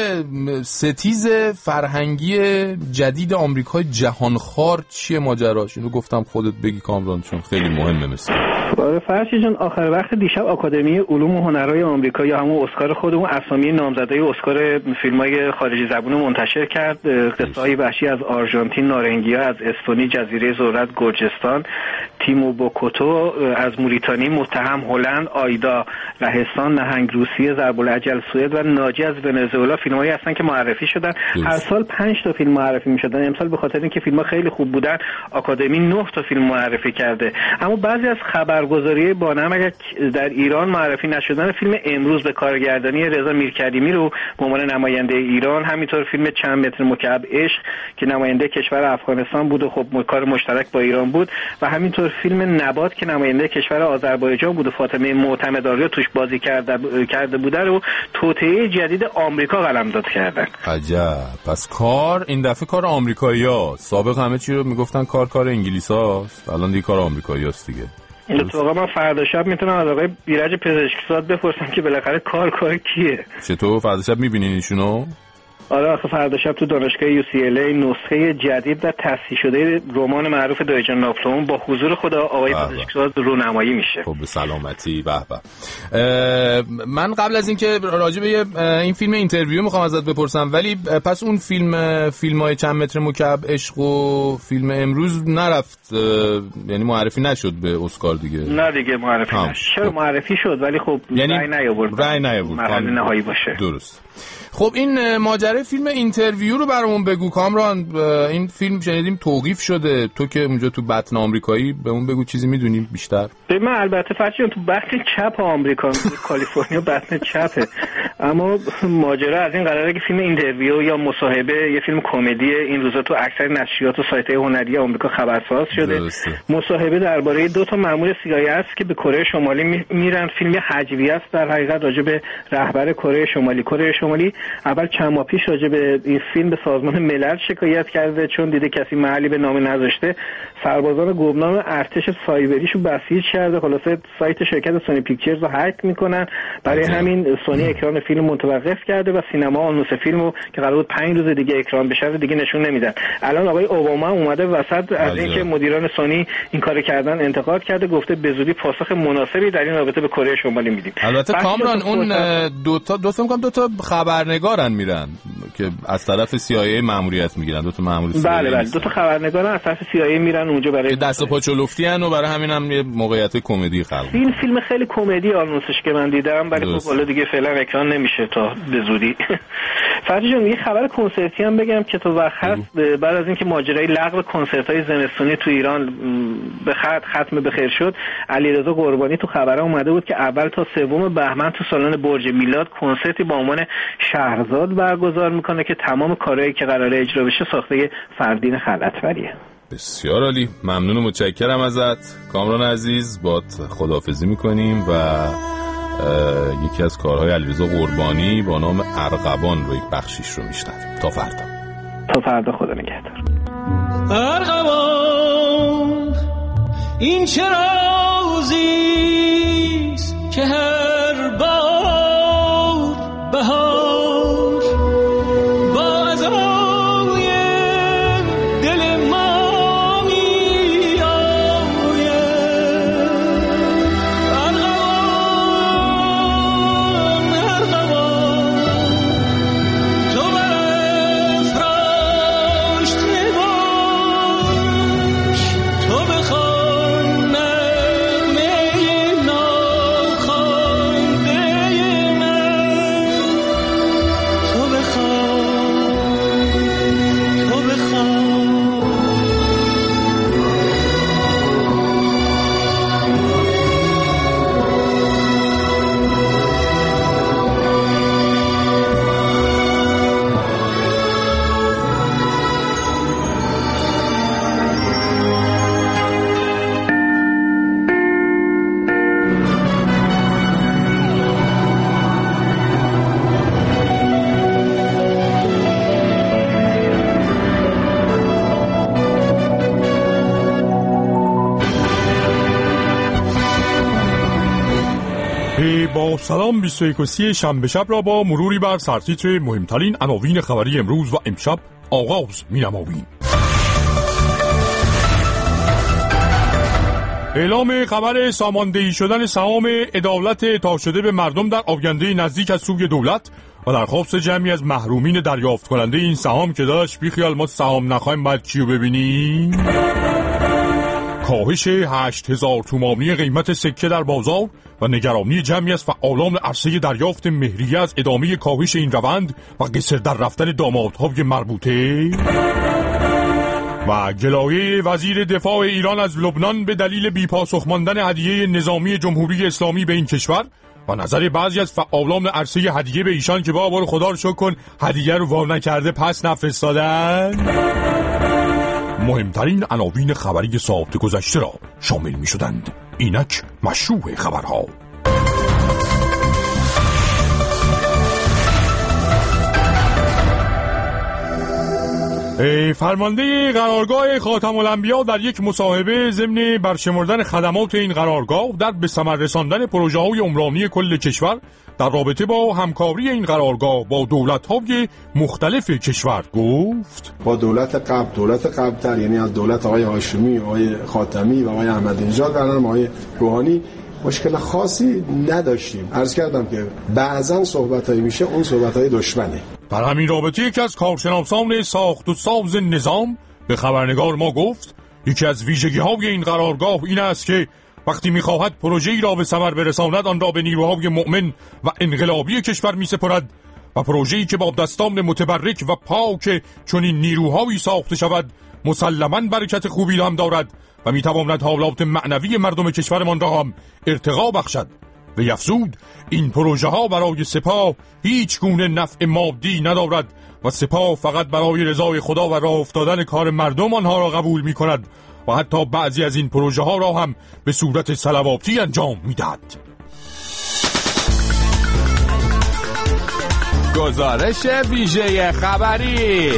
ستیز فرهنگی جدید آمریکای جهانخوار چیه ماجراش؟ اینو گفتم خودت بگی کامران چون خیلی مهمه. مثل آره فرشی جان، آخر وقت دیشب آکادمی علوم و هنرهای آمریکا یا همون اسکار خودمون اسامی نامزدای اسکار فیلم‌های خارجی زبون منتشر کرد. قصه‌های وحشی از آرژانتین، نارنگیا از استونی، جزیره ذرت گرجستان، تیمو بوکوتو از موریتانی، متهم هلند، آیدا لهستان، نهنگ روسیه، ضرب الاجل سوئد و ناجی از ونزوئلا فیلم‌هایی هستن که معرفی شدن. هر سال 5 تا فیلم معرفی می‌شدن. امسال به خاطر اینکه فیلم‌ها خیلی خوب بودن آکادمی 9 تا فیلم معرفی کرده. اما بعضی از خبرگزاری بانم اگر در ایران معرفی نشدن فیلم امروز به کارگردانی رضا میرکریمی رو به عنوان نماینده ایران، همینطور فیلم چند متر مکعب عشق که نماینده کشور افغانستان بود و خب کار مشترک با ایران بود، و همینطور فیلم نبات که نماینده کشور آذربایجان بود و فاطمه معتمدآریا توش بازی کرده بوده رو توطئه جدید آمریکا قلمداد کردن. عجب. پس کار این دفعه کار آمریکایی‌ها، سابق همه چی رو میگفتن کار انگلیس‌هاست، الان دیگه کار آمریکایی‌هاست دیگه. این اتفاقا من فردا شب میتونم از آقای بیرج پزشکزاد بپرسم که بالاخره کار کیه. چطور فردا شب میبینین ایشونو؟ آره آخه فردا شب تو دانشگاه UCLA نسخه جدید و تصحیح شده رمان معروف دایجان ناپلئون با حضور خود آقای پزشکزاد رونمایی میشه. خب به سلامتی. به من قبل از اینکه راجع به این فیلم اینترویو میخوام ازت بپرسم، ولی پس اون فیلم‌های چند متر مکعب عشق و فیلم امروز نرفت، یعنی معرفی نشد به اسکار دیگه؟ نه دیگه معرفی نشد. چرا معرفی شد ولی خب یعنی رأی نیاورد مرحله نهایی باشه. درست. خب این ماجرای فیلم اینترویو رو برامون بگو کامران. این فیلم شنیدیم توقیف شده، تو که اونجا تو بطن آمریکایی بهمون بگو چیزی میدونیم بیشتر. من البته فرشون تو بطن چپ آمریکا کالیفرنیا بطن چپه، اما ماجرا از این قراره که فیلم اینترویو یا مصاحبه یه فیلم کمدی این روزا تو اکثر نشریات و سایت‌های هنری آمریکا خبرساز شده. مصاحبه درباره 2 تا مأمور CIA است که به کره شمالی میرن. فیلم هجوی است در حقیقت راجع به رهبر کره شمالی. اول چند ماه پیش راجع به این فیلم به سازمان ملل شکایت کرده چون دیده کسی محلی به نام نذاشته. سربازان گمنام ارتش سایبریشو بسیج کرده. خلاصه سایت شرکت سونی پیکچرز رو هک میکنن. برای همین سونی اکران فیلم متوقف کرده و سینما آنونس فیلمو که قرار بود 5 روز دیگه اکران بشه دیگه نشون نمیدن. الان آقای اوباما اومده وسط از اینکه مدیران سونی این کارو کردن انتقاد کرده، گفته به زودی پاسخ مناسبی در این رابطه به کره شمالی میدیم. البته کامران اون دو تا خبرنگارن میرن که از طرف CIA ماموریت میگیرن. 2 تا مامور CIA. بله 2 تا خبرنگارن از طرف CIA میرن اونجا برای دست و پا چلفتی ان و برای همین هم یه موقعیت کمدی خلق. این فیلم خیلی کمدی آنونسش که من دیدم، ولی خب حالا دیگه فعلا اکران نمیشه تا به زودی. فرضی جون یه خبر کنسرتی هم بگم که تو وقت هست. بعد از اینکه ماجرای لغو کنسرت‌های زمستونی تو ایران به ختم به خیر شد، علیرضا قربانی تو خبرها اومده بود که اول تا 3 بهمن تو سالن برج میلاد کنسرتی با عنوان شهرزاد برگزار میکنه که تمام کارهایی که قراره اجرا بشه ساخته فردین خلعتوریه. بسیار عالی. ممنون و متشکرم ازت کامران عزیز. بات خداحافظی میکنیم و یکی از کارهای علیرضا قربانی با نام ارغوان رو یک بخشیش رو میشنویم. تا فردا خدا نگهدار. ارغوان این چه رازیست که هر بار بهار با عزای دل ما میآید. با سلام 21 شنبه شب را با مروری بر سرتیتر مهمترین عناوین خبری امروز و امشب آغاز می‌نماییم. اعلام خبر ساماندهی شدن سهام عدالت تا شده به مردم در آینده نزدیک از سوی دولت و درخواست جمعی از محرومین دریافت کننده این سهام که داشت بیخیال ما سهام نخواهیم باید چیو ببینیم. کاهش 8000 تومانی قیمت سکه در بازار و نگرانی جمعی از فعالان عرصه دریافت مهریه از ادامه کاهش این روند و قصر در رفتن دامادهای مربوطه. و گلایه وزیر دفاع ایران از لبنان به دلیل بی‌پاسخ ماندن هدیه نظامی جمهوری اسلامی به این کشور و نظر بعضی از فعالان عرصه هدیه به ایشان که بابا رو خدا رو شکر کن هدیه رو وا نکرده پس نفرستادن. مهمترین عناوین خبری ساعت گذشته را شامل می شدند. اینک مشروع خبرها. فرمانده قرارگاه خاتم الانبیا در یک مصاحبه ضمن برشمردن خدمات این قرارگاه در به ثمر رساندن پروژه‌های عمرانی کل کشور در رابطه با همکاری این قرارگاه با دولت‌های مختلف کشور گفت با دولت قبل‌تر یعنی از دولت آقای هاشمی، آقای خاتمی و آقای احمدی‌نژاد و آقای روحانی مشکل خاصی نداشتیم. عرض کردم که بعضا صحبت‌هایی میشه اون صحبت‌های دشمنه. در همین رابطه یکی از کارشناسان ساخت و ساز نظام به خبرنگار ما گفت یکی از ویژگی‌های این قرارگاه این است که وقتی می‌خواهد پروژه‌ای را به ثمر برساند آن را به نیروهای مؤمن و انقلابی کشور می‌سپارد و پروژه‌ای که با دستان متبرک و پاک چنین نیروهایی ساخته شود مسلماً برکت خوبی هم دارد و می‌تواند حالات معنوی مردم کشورمان را هم ارتقا بخشد. و افزود این پروژه ها برای سپاه هیچ گونه نفع مادی ندارد و سپاه فقط برای رضای خدا و راه افتادن کار مردم آنها را قبول می کند و حتی بعضی از این پروژه ها را هم به صورت صلواتی انجام می دهد. گزارش ویژه خبری.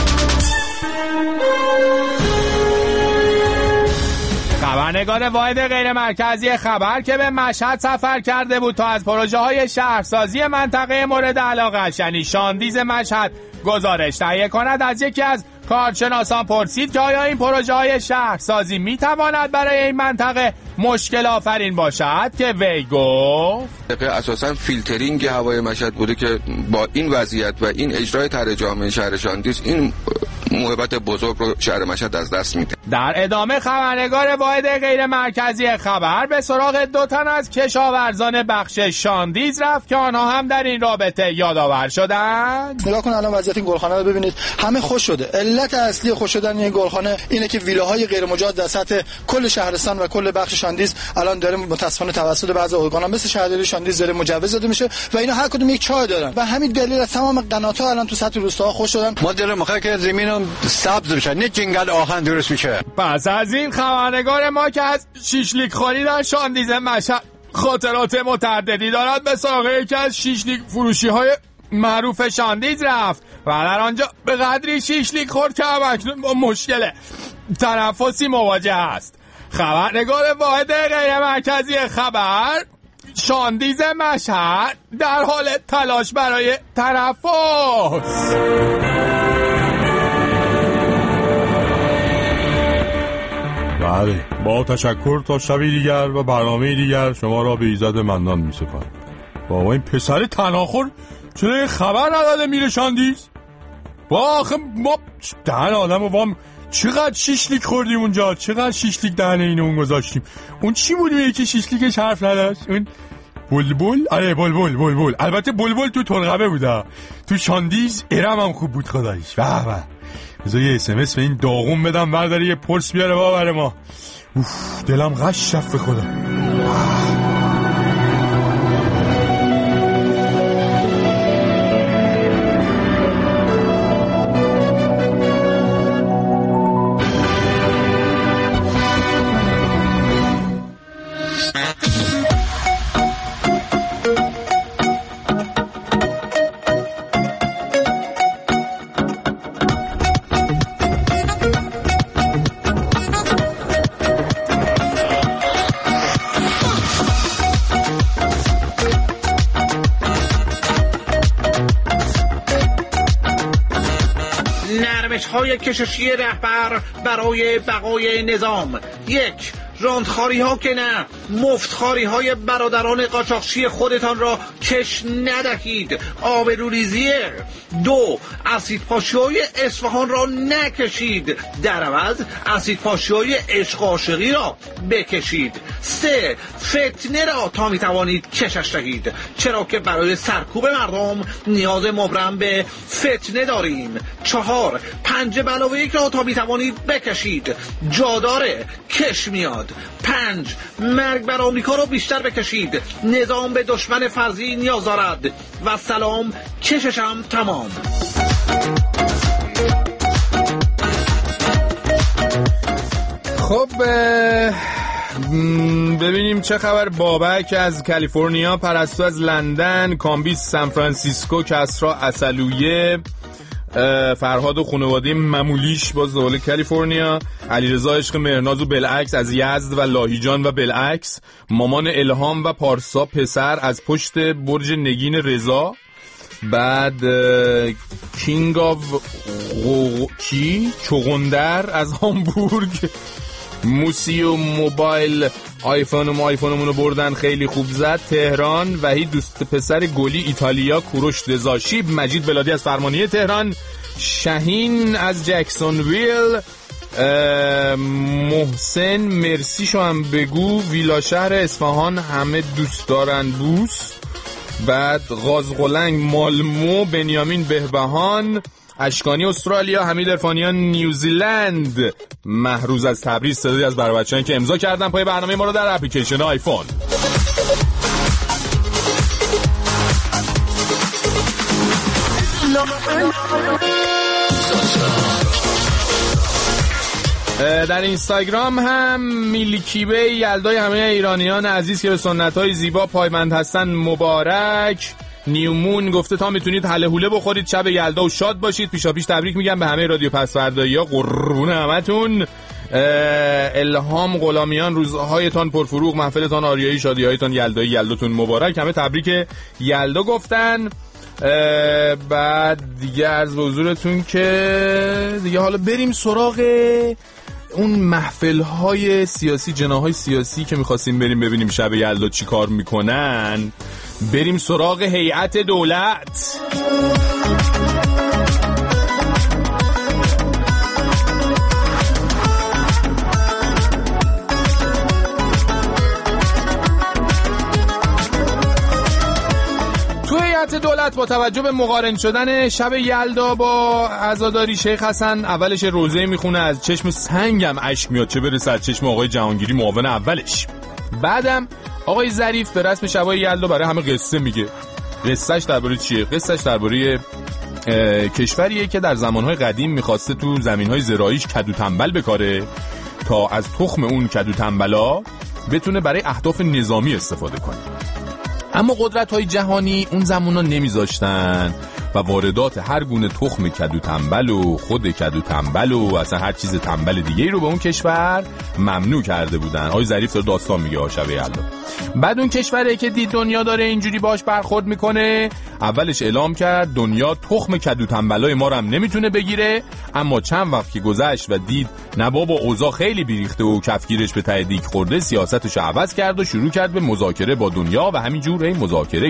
خبرنگار واحد غیر مرکزی خبر که به مشهد سفر کرده بود تا از پروژه‌های شهرسازی منطقه مورد علاقه‌اش یعنی شاندیز مشهد گزارش تهیه کند از یکی از کارشناسان پرسید که آیا این پروژه‌های شهرسازی می‌تواند برای این منطقه مشکل آفرین باشد که وی گفت اساساً فیلترینگ هوای مشهد بوده که با این وضعیت و این اجرای طرح جامع شهر شاندیز این موهبت بزرگ رو شهر مشهد از دست میده. در ادامه خبرنگار واحد غیر مرکزی خبر به سراغ 2 تن از کشاورزان بخش شاندیز رفت که آنها هم در این رابطه یادآور شدند. نگاه کن الان وضعیت این گلخانه رو ببینید، همه خوش شده. علت اصلی خوش شدن این گلخانه اینه که ویلاهای غیر مجاز در سطح کل شهرستان و کل بخش شاندیز الان داره متاسفانه توسط بعضی ارگان‌ها مثل شهرداری شاندیز داره مجوز داده میشه و اینا هر کدوم یک چای دارن و همین دلیل از تمام قنات‌ها الان تو سطح روستاها خوش شدن. ما دلمون می‌خواد که زمینم سبز بشه، نه جنگل آهن درست میشه. پس از این خبرنگار ما که از شیشلیک خوری در شاندیز مشهد خاطرات متعددی دارد به سراغ یکی از شیشلیک فروشی‌های معروف شاندیز رفت و در آنجا به قدری شیشلیک خورد که همکنون با مشکل تنفسی مواجه است. خبرنگار واحد غیر مرکزی خبر شاندیز مشهد در حال تلاش برای تنفس. بله، با تشکر تا شبی دیگر و برنامه دیگر شما را به ایزد منان می سپارم. بابا این پسر تناخور چرا خبر نداده میره شاندیز؟ با آخه ما دهن آدم و وام چقدر شیشلیک خوردیم اونجا، چقدر شیشلیک دهن اینو گذاشتیم. اون چی بود یکی شیشلیکش حرف نداشت؟ اون بلبل؟ آره بلبل. البته بلبل تو ترقبه بوده، تو شاندیز ارم هم خوب بود خداییش. به بذار یه SMS به این داغون بدم برداره یه پرس بیاره بابر ما. دلم غش رفت به خدا. روش‌های کششی رهبر برای بقای نظام: 1. راندخاری ها که نه، مفتخاری های برادران قاچاقچی خودتان را کش ندهید. آبروریزی. 2. اسیدپاشی های اصفهان را نکشید، در عوض اسیدپاشی های عشق و عاشقی را بکشید. 3. فتنه را تا می توانید کشش دهید، چرا که برای سرکوب مردم نیاز مبرم به فتنه داریم. 4. پنجه بلاوه یک را تا می توانید بکشید، جاداره کش میاد. 5. مرگ بر آمریکا رو بیشتر بکشید، نظام به دشمن فرضی نیاز دارد. و سلام، کششم تمام. خب ببینیم چه خبر. بابک از کالیفرنیا، پرستو از لندن، کامبیز سان فرانسیسکو، کسرا اصلویه، فرهاد و خانواده ممولیش باز دوله کالیفرنیا، علیرضا عشق مهرناز و بالعکس از یزد و لاهیجان و بالعکس، مامان الهام و پارسا پسر از پشت برج نگین رضا، بعد کینگ آف چغندر از هامبورگ، موسی و موبایل آیفونمونو بردن خیلی خوب زد، تهران، وحید دوست پسر گلی ایتالیا، کوروش رضا شیب، مجید بلادی از فرمانیه تهران، شاهین از جکسون ویل، محسن مرسیشو هم بگو، ویلا شهر اصفهان همه دوست دارن بوس، بعد غازقلنگ مالمو، بنیامین بهبهان، اشکانی استرالیا، حمید عرفانیان نیوزیلند، محروز از تبریز، صدایی از برای بچه‌ای که امضا کردن پای برنامه ما رو در اپلیکیشن آیفون. در اینستاگرام هم میلیکیبه یلدای همه ایرانیان عزیز که به سنت‌های زیبا پایبند هستن مبارک. نیومون گفته تا میتونید حله حوله بخورید، شب یلدا و شاد باشید. پیشاپیش تبریک میگم به همه رادیو پسوردایی‌ها، قربون همتون. الهام غلامیان روزهایتان پرفروغ، محفلتان آریایی، شادی‌هایتان یلدایی، یلداتون مبارک. همه تبریک یلدا گفتن. بعد دیگه عرض به حضورتون که دیگه حالا بریم سراغ اون محفل‌های سیاسی، جناح‌های سیاسی که می‌خواستیم بریم ببینیم شب یلدا چی کار میکنن. بریم سراغ هیئت دولت. دولت با توجه به مقارن شدن شب یلدا با عزاداری شیخ حسن، اولش روزه میخونه، از چشم سنگم اشک میاد، چه برسه از چشم آقای جهانگیری معاون اولش. بعدم آقای ظریف به رسم شبای یلدا برای همه قصه میگه. قصهش درباره چیه؟ قصهش درباره کشوریه که در زمانهای قدیم میخواسته تو زمینهای زراعیش کدو تنبل بکاره تا از تخم اون کدو تنبلا بتونه برای اهداف نظامی استفاده کنه. اما قدرت‌های جهانی اون زمانا نمیذاشتن و واردات هر گونه تخم کدو تنبل و خود کدو تنبل و اصلا هر چیز تنبل دیگه‌ای رو به اون کشور ممنوع کرده بودن. آقای ظریف داره داستان میگه شب یلدا. بعد اون کشوری که دید دنیا داره اینجوری باش برخورد میکنه، اولش اعلام کرد دنیا تخم کدو تنبلای ما رو هم نمیتونه بگیره. اما چند وقت که گذشت و دید نه بابا اوضاع خیلی بیریخته و کفگیرش به ته دیگ خورده، سیاستش عوض کرد و شروع کرد به مذاکره با دنیا و همینجوری مذاکره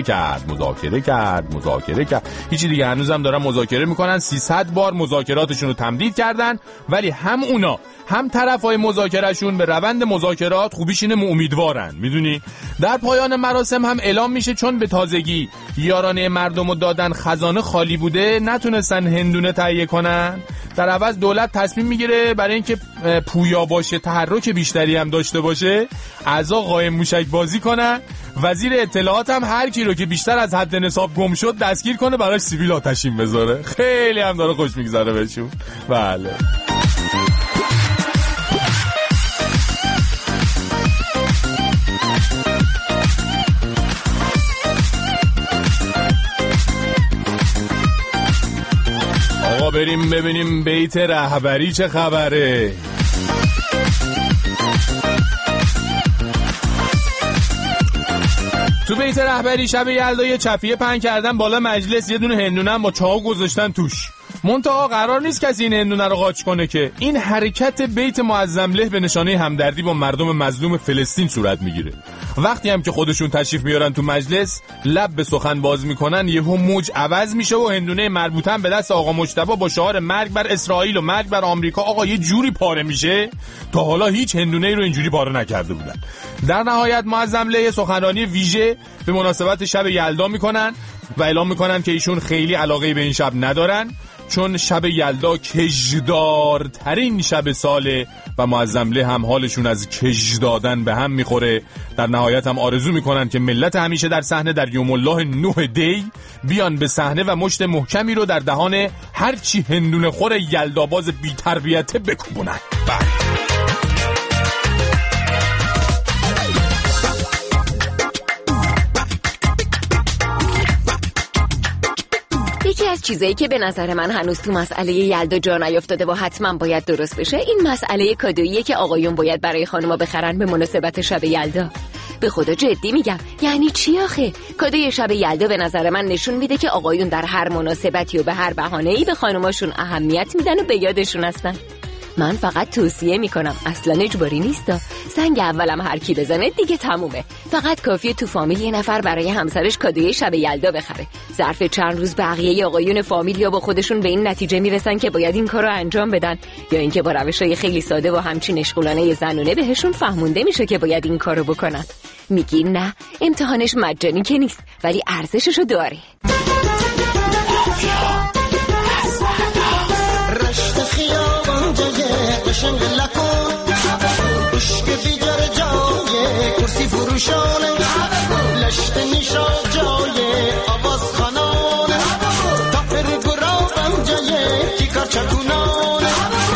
کرد. هیچی دیگه هنوزم دارن مذاکره میکنن. 300 بار مذاکراتشون رو تمدید کردن، ولی هم اونا هم طرفای مذاکرهشون به روند مذاکرات خوبیش اینه امیدوارن. میدونی در پایان مراسم هم اعلام میشه چون به تازگی یارانه مردمو دادن خزانه خالی بوده، نتونستن هندونه تهیه کنن. در عوض دولت تصمیم میگیره برای اینکه پویا باشه، تحرک بیشتری هم داشته باشه، اعضا قایم موشک بازی کنن. وزیر اطلاعات هم هر کی رو که بیشتر از حد نصاب گم شد دستگیر کنه، براش سیبیل آتشین بذاره. خیلی هم داره خوش میگذره بهشون. بله آقا بریم ببینیم بیت رهبری چه خبره. تو بیت رهبری شب یلدا یه چفیه پهن کردن بالا مجلس، یه دونه هندونه با چاقو گذاشتن توش. منتها قرار نیست کسی این هندونه رو قاچ کنه که این حرکت بیت معظم له به نشانه همدردی با مردم مظلوم فلسطین صورت میگیره. وقتی هم که خودشون تشریف میارن تو مجلس لب به سخن باز میکنن یهو موج عوض میشه و هندونه مربوطه به دست آقا مجتبی با شعار مرگ بر اسرائیل و مرگ بر آمریکا آقا یه جوری پاره میشه تا حالا هیچ هندونه‌ای رو اینجوری پاره نکرده بودن. در نهایت معظم له سخنرانی ویژه به مناسبت شب یلدا میکنن و اعلام میکنن که ایشون خیلی علاقه به این شب ندارن چون شب یلدا کژدارترین شب ساله و معظم له هم حالشون از کژ دادن به هم میخوره. در نهایت هم آرزو میکنن که ملت همیشه در صحنه در یوم الله 9 دی بیان به صحنه و مشت محکمی رو در دهان هرچی هندونه خور یلداباز بی تربیته بکوبونن. یکی از چیزایی که به نظر من هنوز تو مسئله یلدا جا نیافتاده و حتما باید درست بشه این مسئله کادوییه که آقایون باید برای خانوما بخرن به مناسبت شب یلدا. به خدا جدی میگم، یعنی چی آخه؟ کادوی شب یلدا به نظر من نشون میده که آقایون در هر مناسبتی و به هر بهانه‌ای به خانوماشون اهمیت میدن و به یادشون هستن. من فقط توصیه میکنم، اصلا اجباری نیستا. زنگ اولم هر کی بزنه دیگه تمومه. فقط کافیه تو فامیل یه نفر برای همسرش کادوی شب یلدا بخره. ظرف چند روز بقیه آقایون فامیل یا با خودشون به این نتیجه میرسن که باید این کارو انجام بدن، یا اینکه با روشای خیلی ساده و همچین اشغولانه زنونه بهشون فهمونده میشه که باید این کارو بکنن. میگی نه، امتحانش مجانی که نیست ولی ارزششو داره. قشنگ لکن عشق دیگر جای کرسی فروشانه لشت نیشا جای آواز خانانه تافر گرابم جای کیکار چکونانه.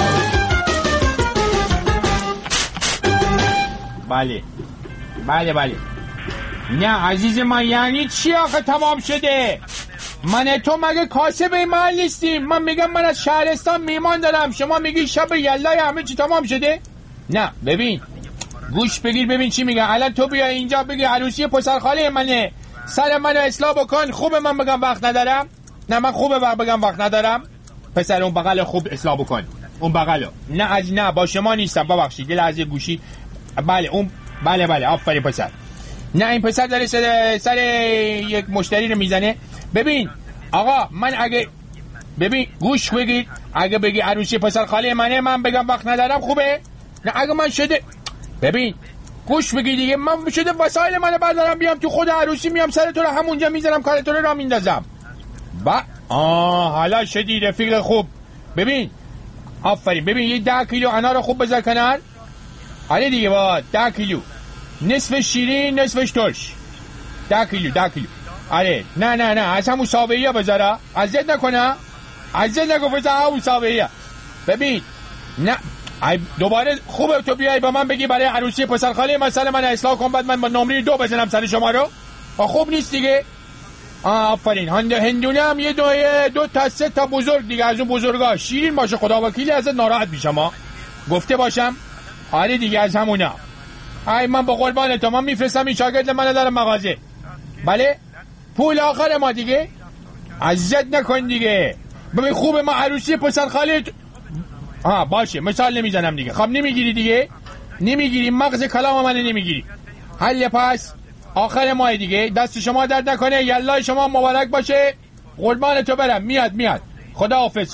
بله نه عزیز من، یعنی چی آخه تمام شده؟ من تو مگه کاسب این محل نیستیم؟ من میگم من از شهرستان میمان دارم، شما میگی شب یلدای همه چی تمام شده؟ نه ببین، گوش بگیر ببین چی میگم. الان تو بیا اینجا بگی عروسی پسرخاله منه، سر منو اصلاح بکن. خوبه من بگم وقت ندارم؟ نه من خوبه بگم وقت ندارم. پسر اون بغل خوب اصلاح بکن، اون بغلو. نه با شما نیستم، ببخشید. یه لحظه گوشی. بله اون بله آفرین پسر. نه این پسر داره سر یک مشتری رو میزنه. ببین آقا، من اگه گوش بگید، اگه بگی عروسی پسر خاله منه من بگم وقت ندارم خوبه؟ نه اگه من شده، ببین گوش بگید دیگه، من شده وسایل منو بردارم بیام تو خود عروسی، میام سر تو رو همونجا میذارم، کار تو رو را میندازم. حالا شدی رفیق خوب. ببین آفرین، ببین یه 10 کیلو انار خوب بذار کنار. آره دیگه با 10 کیلو، نصف شیرین نصفش ترش. 10 کیلو. آره نه از همون سابعیه بذاره، عزت نکنه، عزت نگو بذاره همون سابعیه. ببین نه دوباره خوبه تو بیای با من بگی برای عروسی پسرخاله مثلا من اصلاح کن، بعد من با نمره 2 بزنم سر شما رو. خوب نیست دیگه. آفرین. هندونه هم یه 2 تا 3 تا بزرگ دیگه، از اون بزرگا شیرین باشه، خدا وکیلی ازت ناراحت میشم. گفته باشم؟ آره دیگه از همونا. من با قربان تو من میفرستم این شاگرد منو دارم مغازه. بله پول آخر ما دیگه، عزت نکن دیگه. ببین خوبه ما عروسی پسرخاله باشه، مثال نمیزنم دیگه. خب نمیگیری دیگه، نمیگیری، مغز کلام من نمیگیری. حل پس آخر ماه دیگه، دست شما درد نکنه، یلای شما مبارک باشه، قربان تو برم. میاد خداحافظ.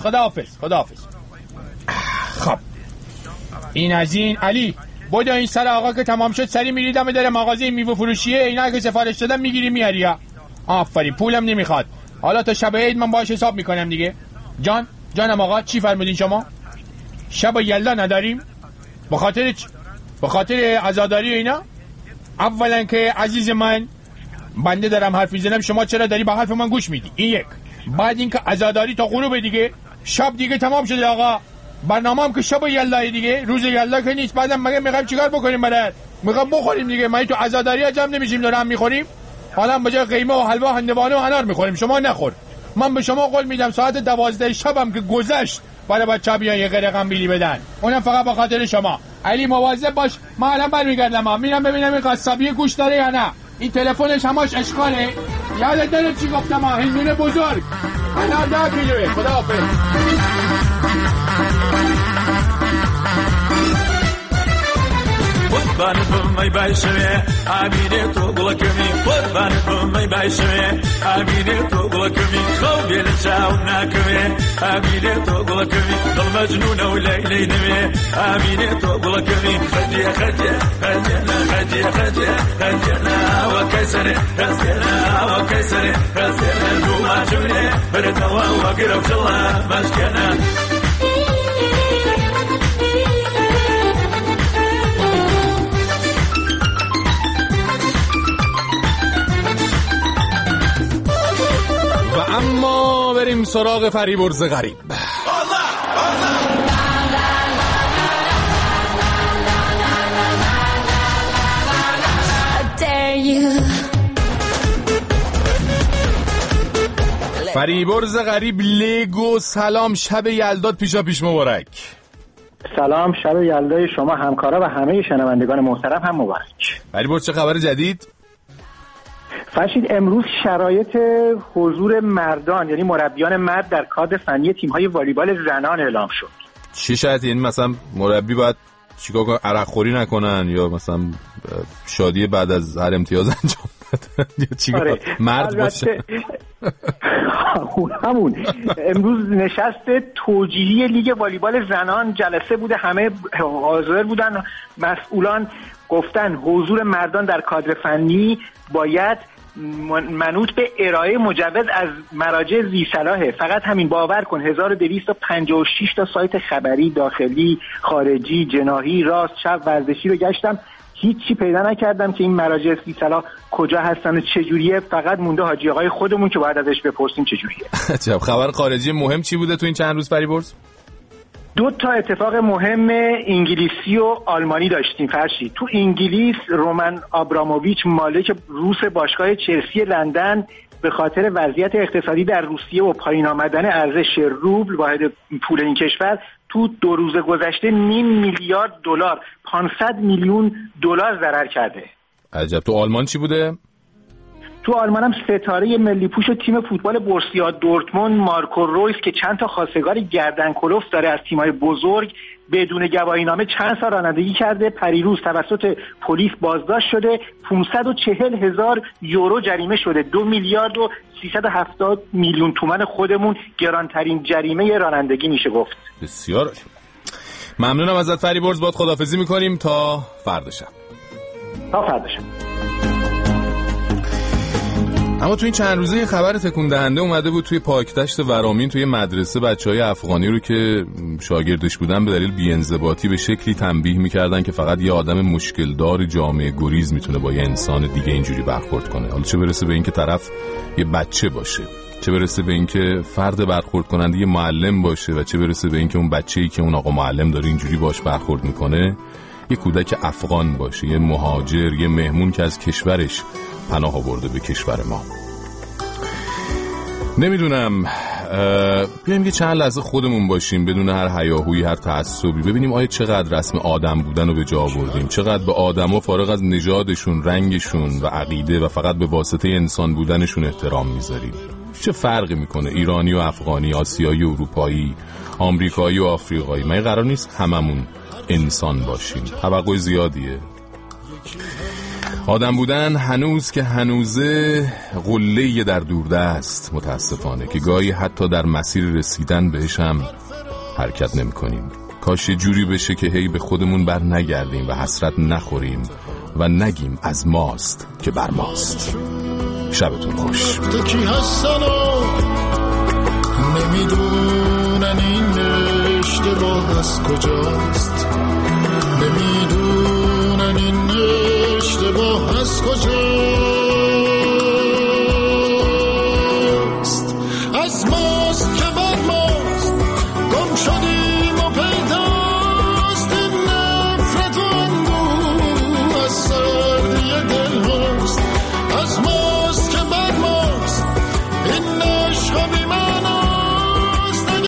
خب این از این. علی بودا این سر آقا که تمام شد سری میریدم داره مغازه میوه فروشیه، اینا که سفارش دادم میگیری میاری. آفرین، پولم نمیخواد. حالا تا شب عید من باهاش حساب میکنم دیگه. جانم آقا چی فرمودین شما؟ شب یلدا نداریم؟ به خاطر عزاداری اینا؟ اولا که عزیز من، بنده دارم حرف میزنم، شما چرا داری به حرف من گوش میدی؟ این یک. بعد اینکه عزاداری تا غروب دیگه، شب دیگه تمام شده آقا. برنامه‌ام که شب یلدا دیگه، روز یلدا که نیست. بعدم مگه میخوایم چیکار بکنیم؟ برات میخوام بخوریم دیگه. ما تو عزاداری جمع نمیشیم دور هم میخوریم. حالا به جای قیمه و حلوا هندوانه و انار میخوریم. شما نخور. من به شما قول میدم ساعت 12 شبم که گذشت برای بچه‌ها بیان یه غیر قنبیلی بدن، اونم فقط به خاطر شما. علی مواظب باش، من الان برمیگردم، میرم ببینم این قصابی گوش داره یا نه. این تلفنش هماش اشغاله. یادت داره چی گفتم؟ هندونه بزرگ. انار 10 کیلوه. خداحافظ. قربان بمای بایشوی آبیره تو گلکمی قربان بمای بایشوی آبیره تو گلکمی خوابی لچاو نکمی آبیره تو گلکمی دل مجنون و لیلی نمی آبیره تو گلکمی خدیه خدیه خدیه خدیه خدیه خدیه و کیسره خدیه و کیسره خدیه دو مجنونه بردوا و گرف جلا مشکنه اما بریم سراغ فریبرز غریب. فریبرز غریب لگو سلام، شب یلدات پیش مبارک. سلام، شب یلدای شما همکارا و همه شنوندگان محترم هم مبارک. فریبرز چه خبر جدید؟ فرشید، امروز شرایط حضور مردان یعنی مربیان مرد در کادر فنی تیم‌های والیبال زنان اعلام شد. چی شرطی؟ یعنی مثلا مربی باید چیکار کنه؟ عرق خوری نکنن یا مثلا شادی بعد از هر امتیاز انجام بدن یا چیکار؟ آره. مرد باشه. همون امروز نشست توجیهی لیگ والیبال زنان جلسه بوده، همه حاضر بودن، مسئولان گفتن حضور مردان در کادر فنی باید منوط به ارائه مجوز از مراجع ذی‌صلاحه. فقط همین، باور کن 1256 تا سایت خبری داخلی، خارجی، جناحی، راست، چپ، ورزشی رو گشتم، هیچی پیدا نکردم که این مراجع ذی‌صلاح کجا هستن و چجوریه. فقط مونده حاجی آقای خودمون که باید ازش بپرسیم چجوریه. عجب. خبر خارجی مهم چی بوده تو این چند روز فریبرز؟ 2 تا اتفاق مهم انگلیسی و آلمانی داشتیم فرشید. تو انگلیس رومن آبراموویچ مالک روس باشگاه چلسی لندن به خاطر وضعیت اقتصادی در روسیه و پایین آمدن ارزش روبل واحد پول این کشور تو 2 روز گذشته 0.5 میلیارد دلار 500 میلیون دلار ضرر کرده. عجب. تو آلمان چی بوده؟ تو آلمان هم ستاره ملی پوش تیم فوتبال بورسیا دورتموند مارکو رویس که چند تا خواستگار گردن کلفت داره از تیم‌های بزرگ بدون گواهینامه چند سال رانندگی کرده، پریروز توسط پلیس بازداشت شده، 540,000 یورو جریمه شده. 2 میلیارد و 370 میلیون تومان خودمون گرانترین جریمه رانندگی میشه گفت. بسیار ممنونم ازت فریبرز، باهات خداحافظی میکنیم تا فردا شب. اما توی این چند روزه یه خبر تکون دهنده اومده بود توی پاکدشت ورامین، توی مدرسه بچهای افغانی رو که شاگردش بودن به دلیل بی‌انضباطی به شکلی تنبیه می‌کردن که فقط یه آدم مشکلدار جامعه گریز میتونه با یه انسان دیگه اینجوری برخورد کنه. حالا چه برسه به این که طرف یه بچه باشه، چه برسه به این که فرد برخورد کننده یه معلم باشه و چه برسه به این که اون بچه‌ای که اون آقا معلم داره اینجوری باش برخورد میکنه یه کودک افغان باشه، یه مهاجر، یه مهمون که از کشورش پناه آورده به کشور ما. نمیدونم، بیایم یه چند لحظه خودمون باشیم بدون هر هیاهویی، هر تعصبی، ببینیم آیا چقدر رسم آدم بودن رو به جا آوردیم، چقدر به آدما فارغ از نژادشون، رنگشون و عقیده و فقط به واسطه انسان بودنشون احترام میذاریم. چه فرقی میکنه ایرانی و افغانی، آسیایی و اروپایی، آمریکایی و آفریقایی؟ مگه قرار نیست هممون انسان باشیم؟ توقع زیادیه. آدم بودن هنوز که هنوزه قله‌ای در دوردست، متاسفانه که گاهی حتی در مسیر رسیدن بهش هم حرکت نمی کنیم. کاش یه جوری بشه که هی به خودمون بر نگردیم و حسرت نخوریم و نگیم از ماست که بر ماست. شبتون خوش. کی هستن و نمیدونن این اشتباه از کجاست، نمیدونن این اشتباه از کجاست.